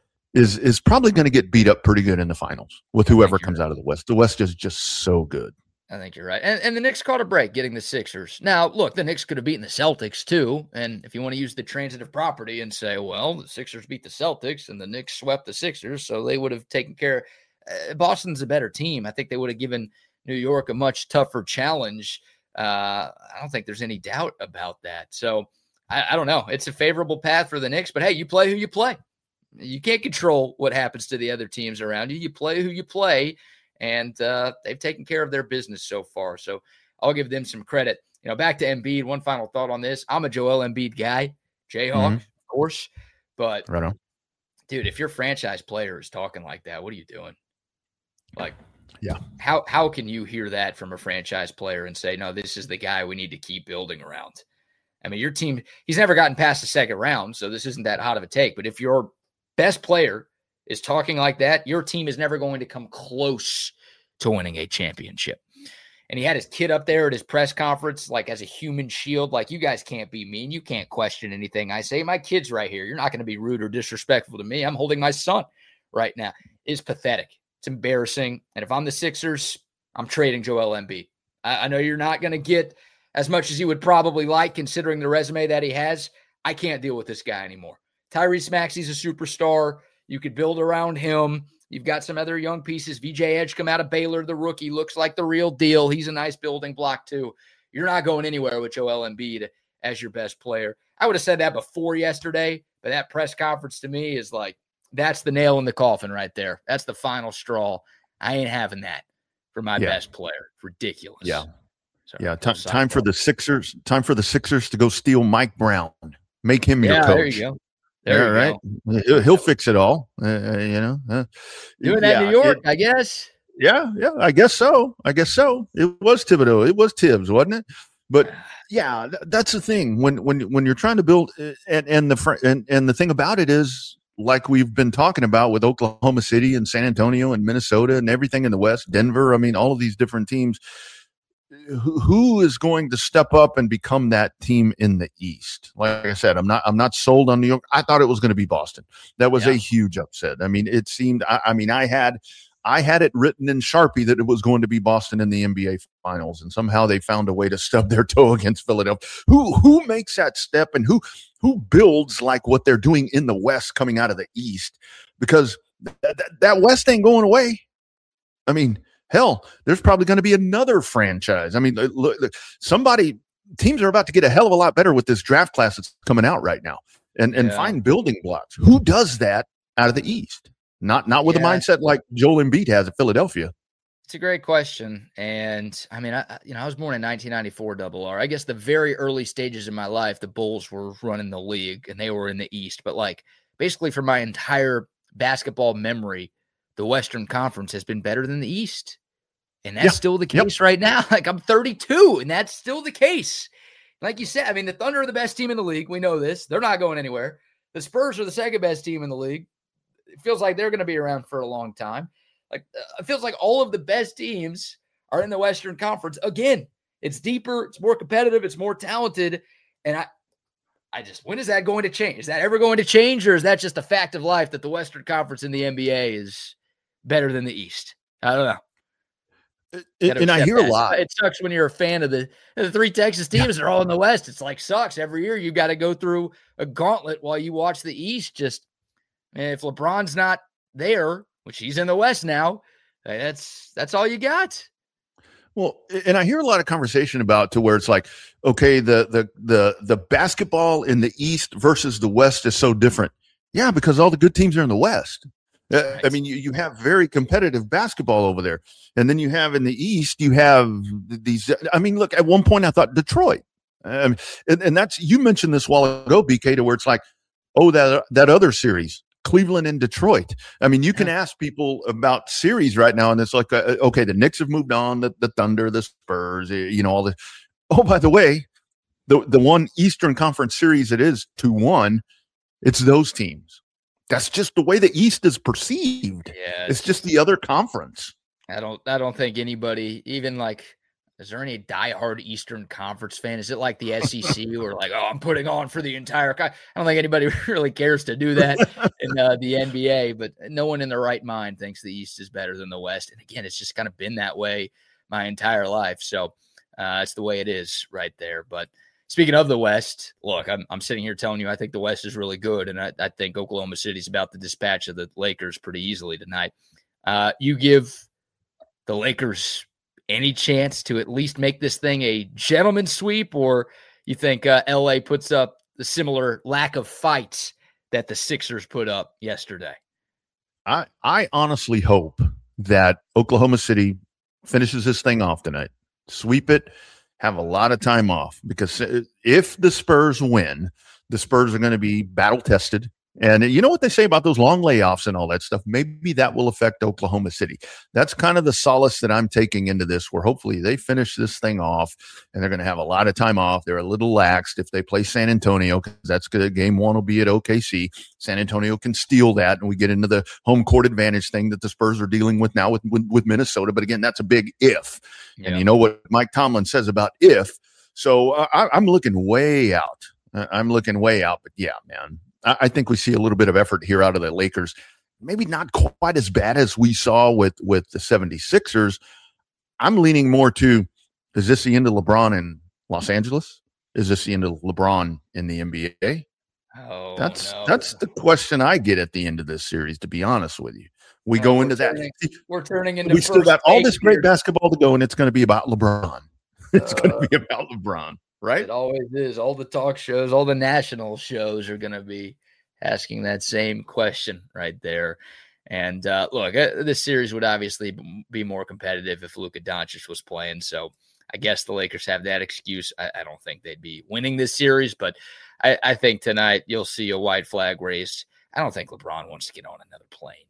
is is probably going to get beat up pretty good in the finals with whoever comes right. out of the West. The West is just so good. I think you're right. And, and the Knicks caught a break getting the Sixers. Now, look, the Knicks could have beaten the Celtics too. And if you want to use the transitive property and say, well, the Sixers beat the Celtics and the Knicks swept the Sixers, so they would have taken care. Uh, Boston's a better team. I think they would have given New York a much tougher challenge. Uh, I don't think there's any doubt about that. So I, I don't know. It's a favorable path for the Knicks, but hey, you play who you play. You can't control what happens to the other teams around you. You play who you play, and uh, they've taken care of their business so far. So I'll give them some credit. You know, back to Embiid, one final thought on this. I'm a Joel Embiid guy, Jayhawk, mm-hmm. of course. But, right on. Dude, if your franchise player is talking like that, what are you doing? Like, yeah, how how can you hear that from a franchise player and say, no, this is the guy we need to keep building around? I mean, your team, he's never gotten past the second round, so this isn't that hot of a take. But if your best player is talking like that, your team is never going to come close to winning a championship. And he had his kid up there at his press conference, like as a human shield, like, you guys can't be mean. You can't question anything I say. My kid's right here. You're not going to be rude or disrespectful to me. I'm holding my son right now. It's pathetic. It's embarrassing. And if I'm the Sixers, I'm trading Joel Embiid. I, I know you're not going to get as much as you would probably like considering the resume that he has. I can't deal with this guy anymore. Tyrese Maxey's a superstar. You could build around him. You've got some other young pieces. V J Edge come out of Baylor, the rookie, looks like the real deal. He's a nice building block too. You're not going anywhere with Joel Embiid as your best player. I would have said that before yesterday, but that press conference to me is like, that's the nail in the coffin right there. That's the final straw. I ain't having that for my yeah. best player. Ridiculous. Yeah. Sorry, yeah. T- time for the Sixers. Time for the Sixers to go steal Mike Brown. Make him yeah, your coach. There you go. There yeah, you right. Go. He'll, he'll fix it all. Uh, you know, uh, doing that yeah, in New York, it, I guess. Yeah, yeah, I guess so. I guess so. It was Thibodeau. It was Tibbs, wasn't it? But yeah, th- that's the thing when when when you're trying to build, and and the fr- and and the thing about it is, like we've been talking about with Oklahoma City and San Antonio and Minnesota and everything in the West, Denver. I mean, all of these different teams. Who, who is going to step up and become that team in the East? Like I said, I'm not I'm not sold on New York. I thought it was going to be Boston. That was yeah. a huge upset. I mean, it seemed. I, I mean, I had. I had it written in Sharpie that it was going to be Boston in the N B A Finals, and somehow they found a way to stub their toe against Philadelphia. Who who makes that step, and who who builds like what they're doing in the West coming out of the East? Because th- th- that West ain't going away. I mean, hell, there's probably going to be another franchise. I mean, look, look, somebody teams are about to get a hell of a lot better with this draft class that's coming out right now, and and yeah. find building blocks. Who does that out of the East? Not not with yeah. a mindset like Joel Embiid has at Philadelphia. It's a great question. And I mean, I you know, I was born in nineteen ninety-four double R. I guess the very early stages of my life, the Bulls were running the league and they were in the East. But like basically for my entire basketball memory, the Western Conference has been better than the East. And that's yeah. still the case yep. right now. Like I'm thirty-two and that's still the case. Like you said, I mean, the Thunder are the best team in the league. We know this. They're not going anywhere. The Spurs are the second best team in the league. It feels like they're going to be around for a long time. Like uh, it feels like all of the best teams are in the Western Conference. Again, it's deeper, it's more competitive, it's more talented. And I, I just, when is that going to change? Is that ever going to change, or is that just a fact of life that the Western Conference in the N B A is better than the East? I don't know. It, and I hear that. a lot. It sucks when you're a fan of the the three Texas teams. Yeah. They're all in the West. It's like sucks every year. You got to go through a gauntlet while you watch the East. Just if LeBron's not there, which he's in the West now, that's that's all you got. Well, and I hear a lot of conversation about to where it's like, okay, the the the the basketball in the East versus the West is so different. Yeah, because all the good teams are in the West. Right. I mean, you, you have very competitive basketball over there. And then you have in the East, you have these. I mean, look, at one point I thought Detroit. Um, and, and that's, you mentioned this a while ago, B K, to where it's like, oh, that that other series, Cleveland and Detroit. I mean, you can yeah. ask people about series right now, and it's like, uh, okay, the Knicks have moved on, the, the Thunder, the Spurs, you know, all the. Oh, by the way, the the one Eastern Conference series it is two one, it's those teams. That's just the way the East is perceived. Yeah, it's, it's just the other conference. I don't. I don't think anybody, even like, is there any diehard Eastern Conference fan? Is it like the S E C who are like, oh, I'm putting on for the entire? I don't think anybody really cares to do that in uh, the N B A. But no one in their right mind thinks the East is better than the West. And again, it's just kind of been that way my entire life. So uh, it's the way it is right there. But speaking of the West, look, I'm I'm sitting here telling you I think the West is really good, and I, I think Oklahoma City's about the dispatch of the Lakers pretty easily tonight. Uh, you give the Lakers any chance to at least make this thing a gentleman's sweep, or you think uh, L A puts up the similar lack of fights that the Sixers put up yesterday? I I honestly hope that Oklahoma City finishes this thing off tonight, sweep it, have a lot of time off, because if the Spurs win, the Spurs are going to be battle tested. And you know what they say about those long layoffs and all that stuff? Maybe that will affect Oklahoma City. That's kind of the solace that I'm taking into this, where hopefully they finish this thing off and they're going to have a lot of time off. They're a little laxed if they play San Antonio, because that's good. Game one will be at O K C. San Antonio can steal that, and we get into the home court advantage thing that the Spurs are dealing with now with, with, with Minnesota. But again, that's a big if. Yeah. And you know what Mike Tomlin says about if. So uh, I, I'm looking way out. Uh, I'm looking way out. But yeah, man. I think we see a little bit of effort here out of the Lakers. Maybe not quite as bad as we saw with, with the seventy-sixers, I'm leaning more to, is this the end of LeBron in Los Angeles? Is this the end of LeBron in the N B A? Oh, that's no. that's the question I get at the end of this series, to be honest with you. We oh, go into turning, that. We're turning into We still got all this great here. basketball to go, and it's going to be about LeBron. It's Uh, going to be about LeBron, right? It always is. All the talk shows, all the national shows are going to be asking that same question right there. And uh, look, uh, this series would obviously be more competitive if Luka Doncic was playing. So I guess the Lakers have that excuse. I, I don't think they'd be winning this series, but I, I think tonight you'll see a white flag raised. I don't think LeBron wants to get on another plane,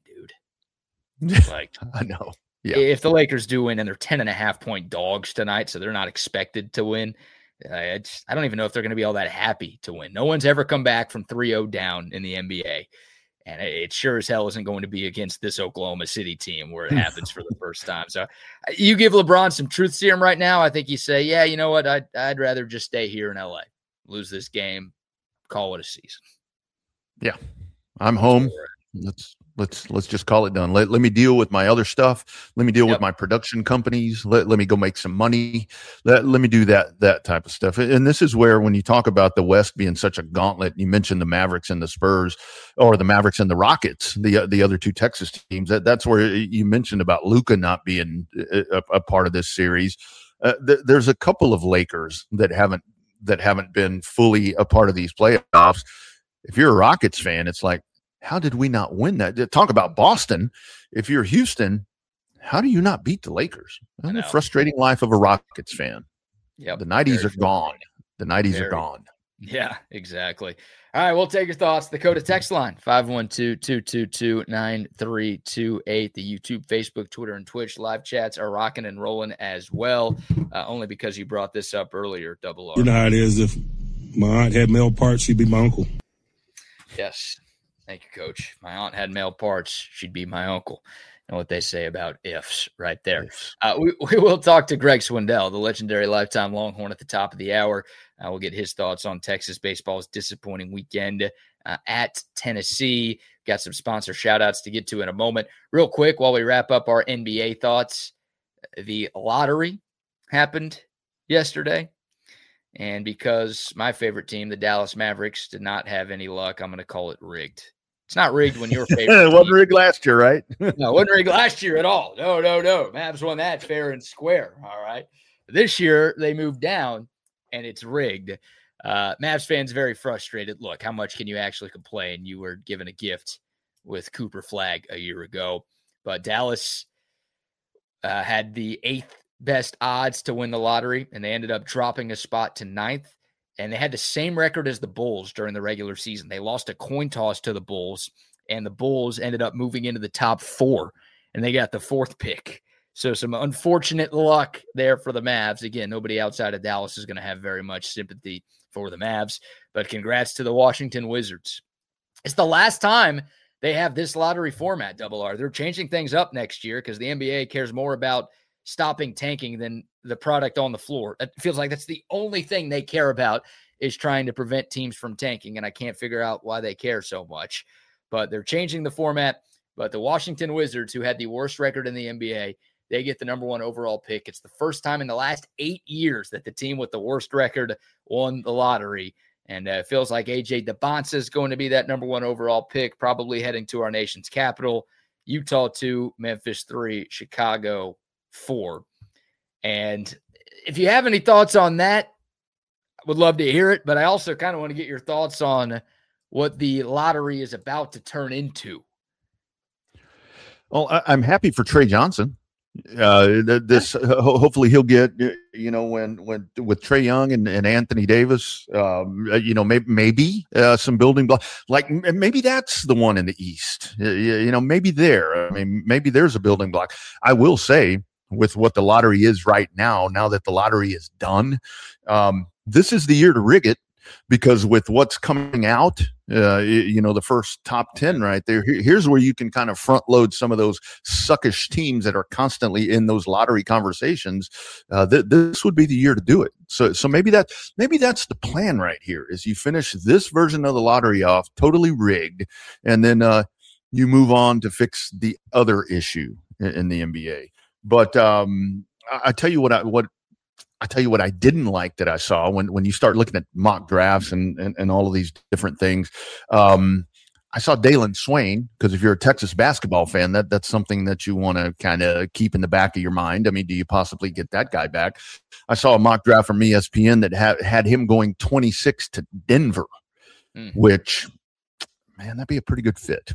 dude. Like, I know. Yeah. If the Lakers do win and they're ten and a half point dogs tonight, so they're not expected to win, I, just, I don't even know if they're going to be all that happy to win. No one's ever come back from three oh down in the N B A. And it sure as hell isn't going to be against this Oklahoma City team where it happens for the first time. So you give LeBron some truth serum right now. I think you say, yeah, you know what? I'd, I'd rather just stay here in L A, lose this game, call it a season. Yeah, I'm home. Let's let's let's just call it done. Let, let me deal with my other stuff. Let me deal yep. with my production companies. Let, let me go make some money. Let, let me do that that type of stuff. And this is where, when you talk about the West being such a gauntlet, you mentioned the Mavericks and the Spurs, or the Mavericks and the Rockets, the the other two Texas teams. That that's where you mentioned about Luka not being a, a part of this series. Uh, th- there's a couple of Lakers that haven't that haven't been fully a part of these playoffs. If you're a Rockets fan, it's like, how did we not win that? Talk about Boston. If you're Houston, how do you not beat the Lakers? The frustrating life of a Rockets fan. Yeah, the nineties are gone. The nineties Very. are gone. Yeah, exactly. All right, we'll take your thoughts. The Dakota text line, five one two, two two two, nine three two eight. The YouTube, Facebook, Twitter, and Twitch live chats are rocking and rolling as well, uh, only because you brought this up earlier, Double R. You know how it is. If my aunt had male parts, she'd be my uncle. Yes. Thank you, Coach. My aunt had male parts. She'd be my uncle. You know what they say about ifs right there. Uh, we, we will talk to Greg Swindell, the legendary lifetime Longhorn, at the top of the hour. Uh, we'll get his thoughts on Texas baseball's disappointing weekend uh, at Tennessee. Got some sponsor shout-outs to get to in a moment. Real quick, while we wrap up our N B A thoughts, the lottery happened yesterday. And because my favorite team, the Dallas Mavericks, did not have any luck, I'm going to call it rigged. It's not rigged when your favorite It wasn't rigged last year, right? No, it wasn't rigged last year at all. No, no, no. Mavs won that fair and square, all right? This year, they moved down, and it's rigged. Uh, Mavs fans very frustrated. Look, how much can you actually complain? You were given a gift with Cooper Flagg a year ago. But Dallas uh, had the eighth best odds to win the lottery, and they ended up dropping a spot to ninth. And they had the same record as the Bulls during the regular season. They lost a coin toss to the Bulls, and the Bulls ended up moving into the top four, and they got the fourth pick. So some unfortunate luck there for the Mavs. Again, nobody outside of Dallas is going to have very much sympathy for the Mavs, but congrats to the Washington Wizards. It's the last time they have this lottery format, Double R. They're changing things up next year because the N B A cares more about stopping tanking than the product on the floor. It feels like that's the only thing they care about, is trying to prevent teams from tanking, and I can't figure out why they care so much. But they're changing the format. But the Washington Wizards, who had the worst record in the N B A, they get the number one overall pick. It's the first time in the last eight years that the team with the worst record won the lottery. And uh, it feels like A J DeBonsa is going to be that number one overall pick, probably heading to our nation's capital. Utah two, Memphis three, Chicago four. And if you have any thoughts on that, I would love to hear it. But I also kind of want to get your thoughts on what the lottery is about to turn into. Well, I, I'm happy for Trey Johnson. Uh, this uh, hopefully he'll get, you know, when when with Trae Young and, and Anthony Davis, um, you know, maybe maybe uh, some building block, like maybe that's the one in the East. You, you know, maybe there. I mean, maybe there's a building block. I will say, with what the lottery is right now, now that the lottery is done, um, this is the year to rig it, because with what's coming out, uh, you know, the first top ten right there, here's where you can kind of front load some of those suckish teams that are constantly in those lottery conversations. Uh, th- this would be the year to do it. So, so maybe that, maybe that's the plan right here, is you finish this version of the lottery off totally rigged, and then uh, you move on to fix the other issue in, in the N B A. But um, I, I tell you what I what I tell you what I didn't like that I saw when when you start looking at mock drafts and and, and all of these different things. Um, I saw Dalen Swain, because if you're a Texas basketball fan, that that's something that you want to kind of keep in the back of your mind. I mean, do you possibly get that guy back? I saw a mock draft from E S P N that had had him going twenty-six to Denver, mm. which, man, that'd be a pretty good fit.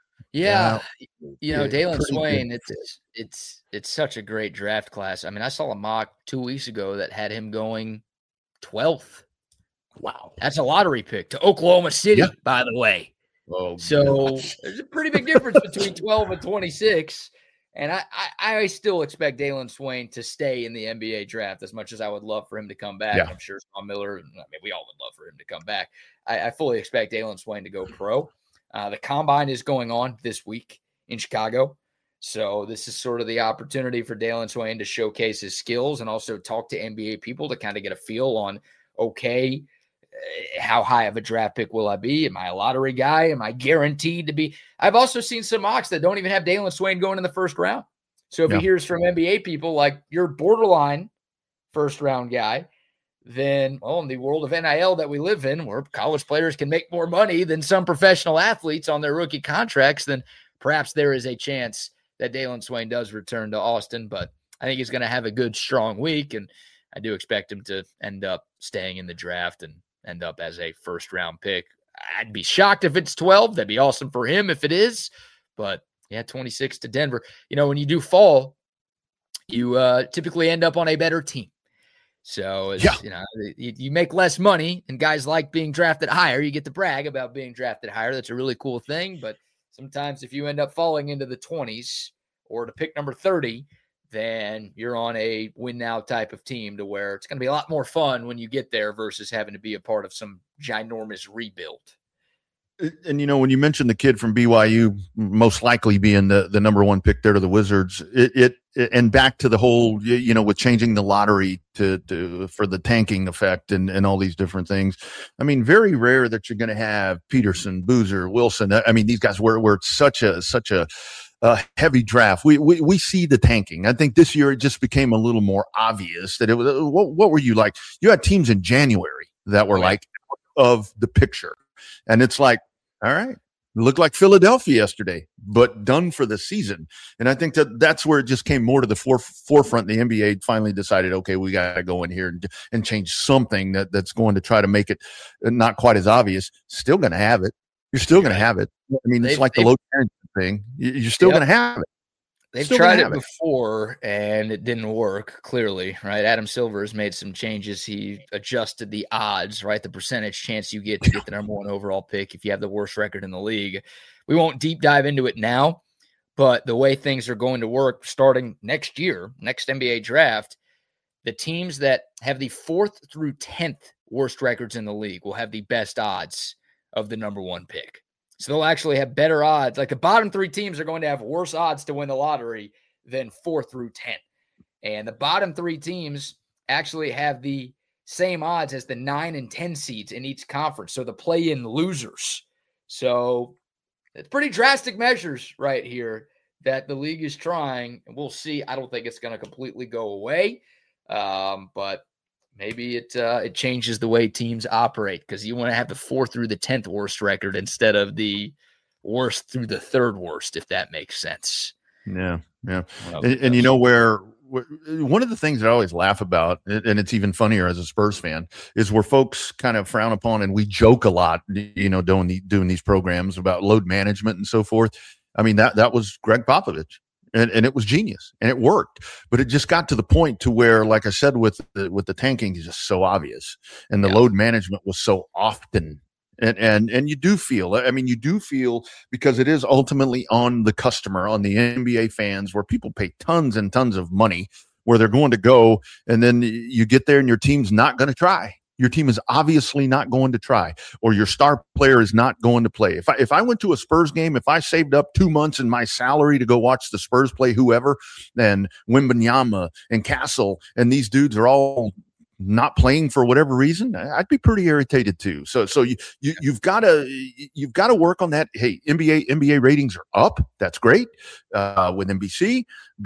Yeah, uh, you know, yeah, Dalen Swain, it's, it's it's it's such a great draft class. I mean, I saw a mock two weeks ago that had him going twelfth. Wow. That's a lottery pick to Oklahoma City, yeah. by the way. Oh, so gosh. There's a pretty big difference between twelve and twenty-six. And I, I, I still expect Dalen Swain to stay in the N B A draft as much as I would love for him to come back. Yeah. I'm sure Sean Miller, I mean, we all would love for him to come back. I, I fully expect Dalen Swain to go pro. Uh, the combine is going on this week in Chicago. So this is sort of the opportunity for Dalen Swain to showcase his skills and also talk to N B A people to kind of get a feel on, okay, how high of a draft pick will I be? Am I a lottery guy? Am I guaranteed to be? I've also seen some mocks that don't even have Dalen Swain going in the first round. So if yeah. he hears from N B A people like you're borderline first round guy, then, well, in the world of N I L that we live in, where college players can make more money than some professional athletes on their rookie contracts, then perhaps there is a chance that Dalen Swain does return to Austin. But I think he's going to have a good, strong week, and I do expect him to end up staying in the draft and end up as a first-round pick. I'd be shocked if it's twelve. That'd be awesome for him if it is. But, yeah, twenty-six to Denver. You know, when you do fall, you uh, typically end up on a better team. So, it's, yeah. you know, you, you make less money, and guys like being drafted higher. You get to brag about being drafted higher. That's a really cool thing. But sometimes if you end up falling into the twenties or to pick number thirty, then you're on a win-now type of team to where it's going to be a lot more fun when you get there versus having to be a part of some ginormous rebuild. And, you know, when you mentioned the kid from B Y U most likely being the, the number one pick there to the Wizards, it, it, it and back to the whole, you know, with changing the lottery to, to for the tanking effect and, and all these different things. I mean, very rare that you're going to have Peterson, Boozer, Wilson. I mean, these guys were, were such a, such a, a heavy draft. We, we, we see the tanking. I think this year it just became a little more obvious that it was, what, what were you like? You had teams in January that were like out of the picture. And it's like, all right, looked like Philadelphia yesterday, but done for the season. And I think that that's where it just came more to the fore, forefront. The N B A finally decided, okay, we got to go in here and, and change something that, that's going to try to make it not quite as obvious. Still going to have it. You're still going to have it. I mean, it's like the low management thing. You're still yep. going to have it. They've Still tried it before, it. and it didn't work, clearly, right? Adam Silver has made some changes. He adjusted the odds, right? The percentage chance you get to get the number one overall pick if you have the worst record in the league. We won't deep dive into it now, but the way things are going to work starting next year, next N B A draft, the teams that have the fourth through tenth worst records in the league will have the best odds of the number one pick. So they'll actually have better odds. Like the bottom three teams are going to have worse odds to win the lottery than four through ten. And the bottom three teams actually have the same odds as the nine and ten seeds in each conference. So the play-in losers. So it's pretty drastic measures right here that the league is trying. And we'll see. I don't think it's going to completely go away. Um, but maybe it uh, it changes the way teams operate because you want to have the fourth through the tenth worst record instead of the worst through the third worst, if that makes sense. Yeah, yeah. And, and you know where, where one of the things that I always laugh about, and it's even funnier as a Spurs fan, is where folks kind of frown upon, and we joke a lot, you know, doing the, doing these programs about load management and so forth. I mean, that that was Greg Popovich. And, and it was genius, and it worked. But it just got to the point to where, like I said, with the, with the tanking, is just so obvious, and the yeah. load management was so often. And and and you do feel, I mean, you do feel because it is ultimately on the customer, on the N B A fans, where people pay tons and tons of money, where they're going to go, and then you get there, and your team's not going to try. Your team is obviously not going to try, or your star player is not going to play. If I if I went to a Spurs game, if I saved up two months in my salary to go watch the Spurs play whoever, and Wembanyama and Castle and these dudes are all not playing for whatever reason, I'd be pretty irritated too. So so you, you you've got to you've got to work on that. Hey, N B A N B A ratings are up. That's great uh, with N B C, but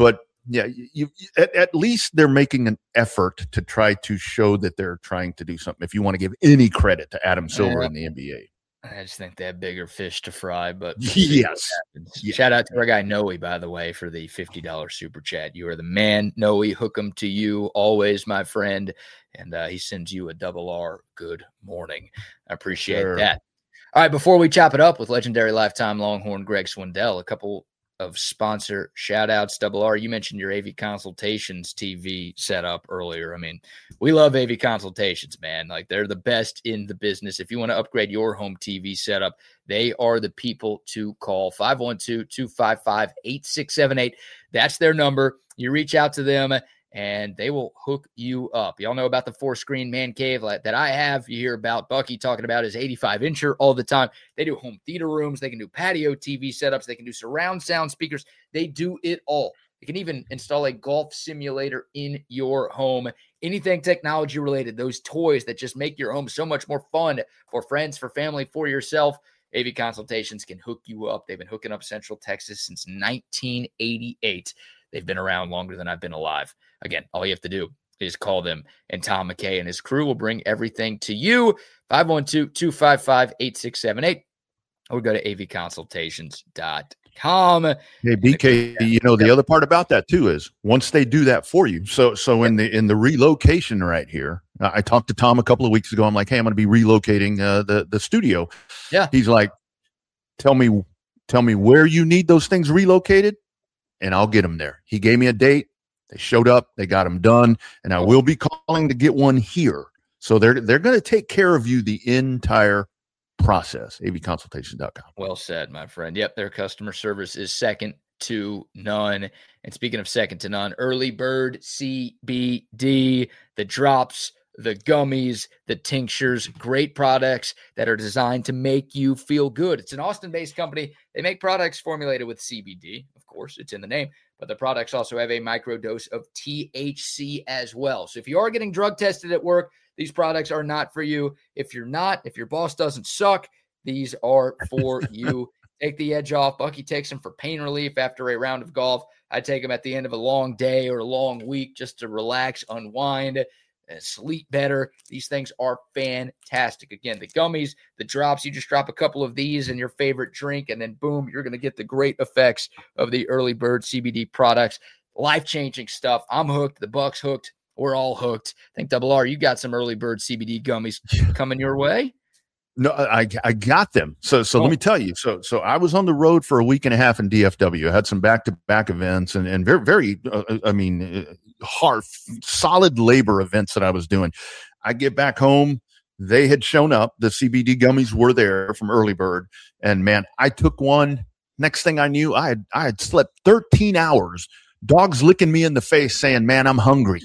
yeah, you, you at, at least they're making an effort to try to show that they're trying to do something. If you want to give any credit to Adam Silver Yeah. in the N B A. I just think they have bigger fish to fry, but we'll yes. Yeah. Shout out to our guy Noe, by the way, for the fifty dollars super chat. You are the man, Noe. Hook 'em to you always, my friend. And uh, he sends you a double R. Good morning. I appreciate Sure. that. All right, before we chop it up with legendary lifetime Longhorn Greg Swindell, a couple of sponsor shout outs. Double R, you mentioned your A V Consultations T V setup earlier. I mean, we love A V Consultations, man. Like, they're the best in the business. If you want to upgrade your home T V setup, they are the people to call. five one two, two five five, eight six seven eight. That's their number. You reach out to them and they will hook you up. Y'all know about the four-screen man cave that I have. You hear about Bucky talking about his eighty-five incher all the time. They do home theater rooms. They can do patio T V setups. They can do surround sound speakers. They do it all. They can even install a golf simulator in your home. Anything technology related, those toys that just make your home so much more fun for friends, for family, for yourself. A V Consultations can hook you up. They've been hooking up Central Texas since nineteen eighty-eight. They've been around longer than I've been alive. Again, all you have to do is call them, and Tom McKay and his crew will bring everything to you. five one two, two five five, eight six seven eight, or go to a v consultations dot com. Hey, B K, you know, the other part about that too is once they do that for you. So, so in the, in the relocation right here, uh, I talked to Tom a couple of weeks ago. I'm like, hey, I'm going to be relocating uh, the, the studio. Yeah. He's like, tell me, tell me where you need those things relocated and I'll get them there. He gave me a date. They showed up, they got them done, and I will be calling to get one here. So they're, they're going to take care of you the entire process. a v consultation dot com. Well said, my friend. Yep, their customer service is second to none. And speaking of second to none, Early Bird C B D, the drops, the gummies, the tinctures, great products that are designed to make you feel good. It's an Austin-based company. They make products formulated with C B D. Of course, it's in the name, but the products also have a microdose of T H C as well. So if you are getting drug tested at work, these products are not for you. If you're not, if your boss doesn't suck, these are for you. Take the edge off. Bucky takes them for pain relief after a round of golf. I take them at the end of a long day or a long week just to relax, unwind, and sleep better. These things are fantastic. Again, the gummies, the drops, you just drop a couple of these in your favorite drink, and then boom, you're going to get the great effects of the Early Bird C B D products. Life-changing stuff. I'm hooked. The Buck's hooked. We're all hooked. I think Double R, you got some Early Bird C B D gummies coming your way. No, I I got them. So so oh. let me tell you. So so I was on the road for a week and a half in D F W. I had some back to back events and and very very uh, I mean hard solid labor events that I was doing. I get back home. They had shown up. The C B D gummies were there from Early Bird, and man, I took one. Next thing I knew, I had I had slept thirteen hours. Dogs licking me in the face, saying, "Man, I'm hungry.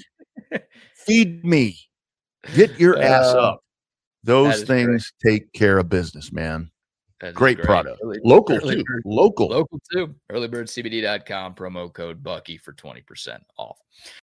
Feed me. Get your uh, ass up." Those things great. Take care of business, man. Great, great product. Early, local early too. Bird, local. Local too. early bird c b d dot com, promo code Bucky for twenty percent off.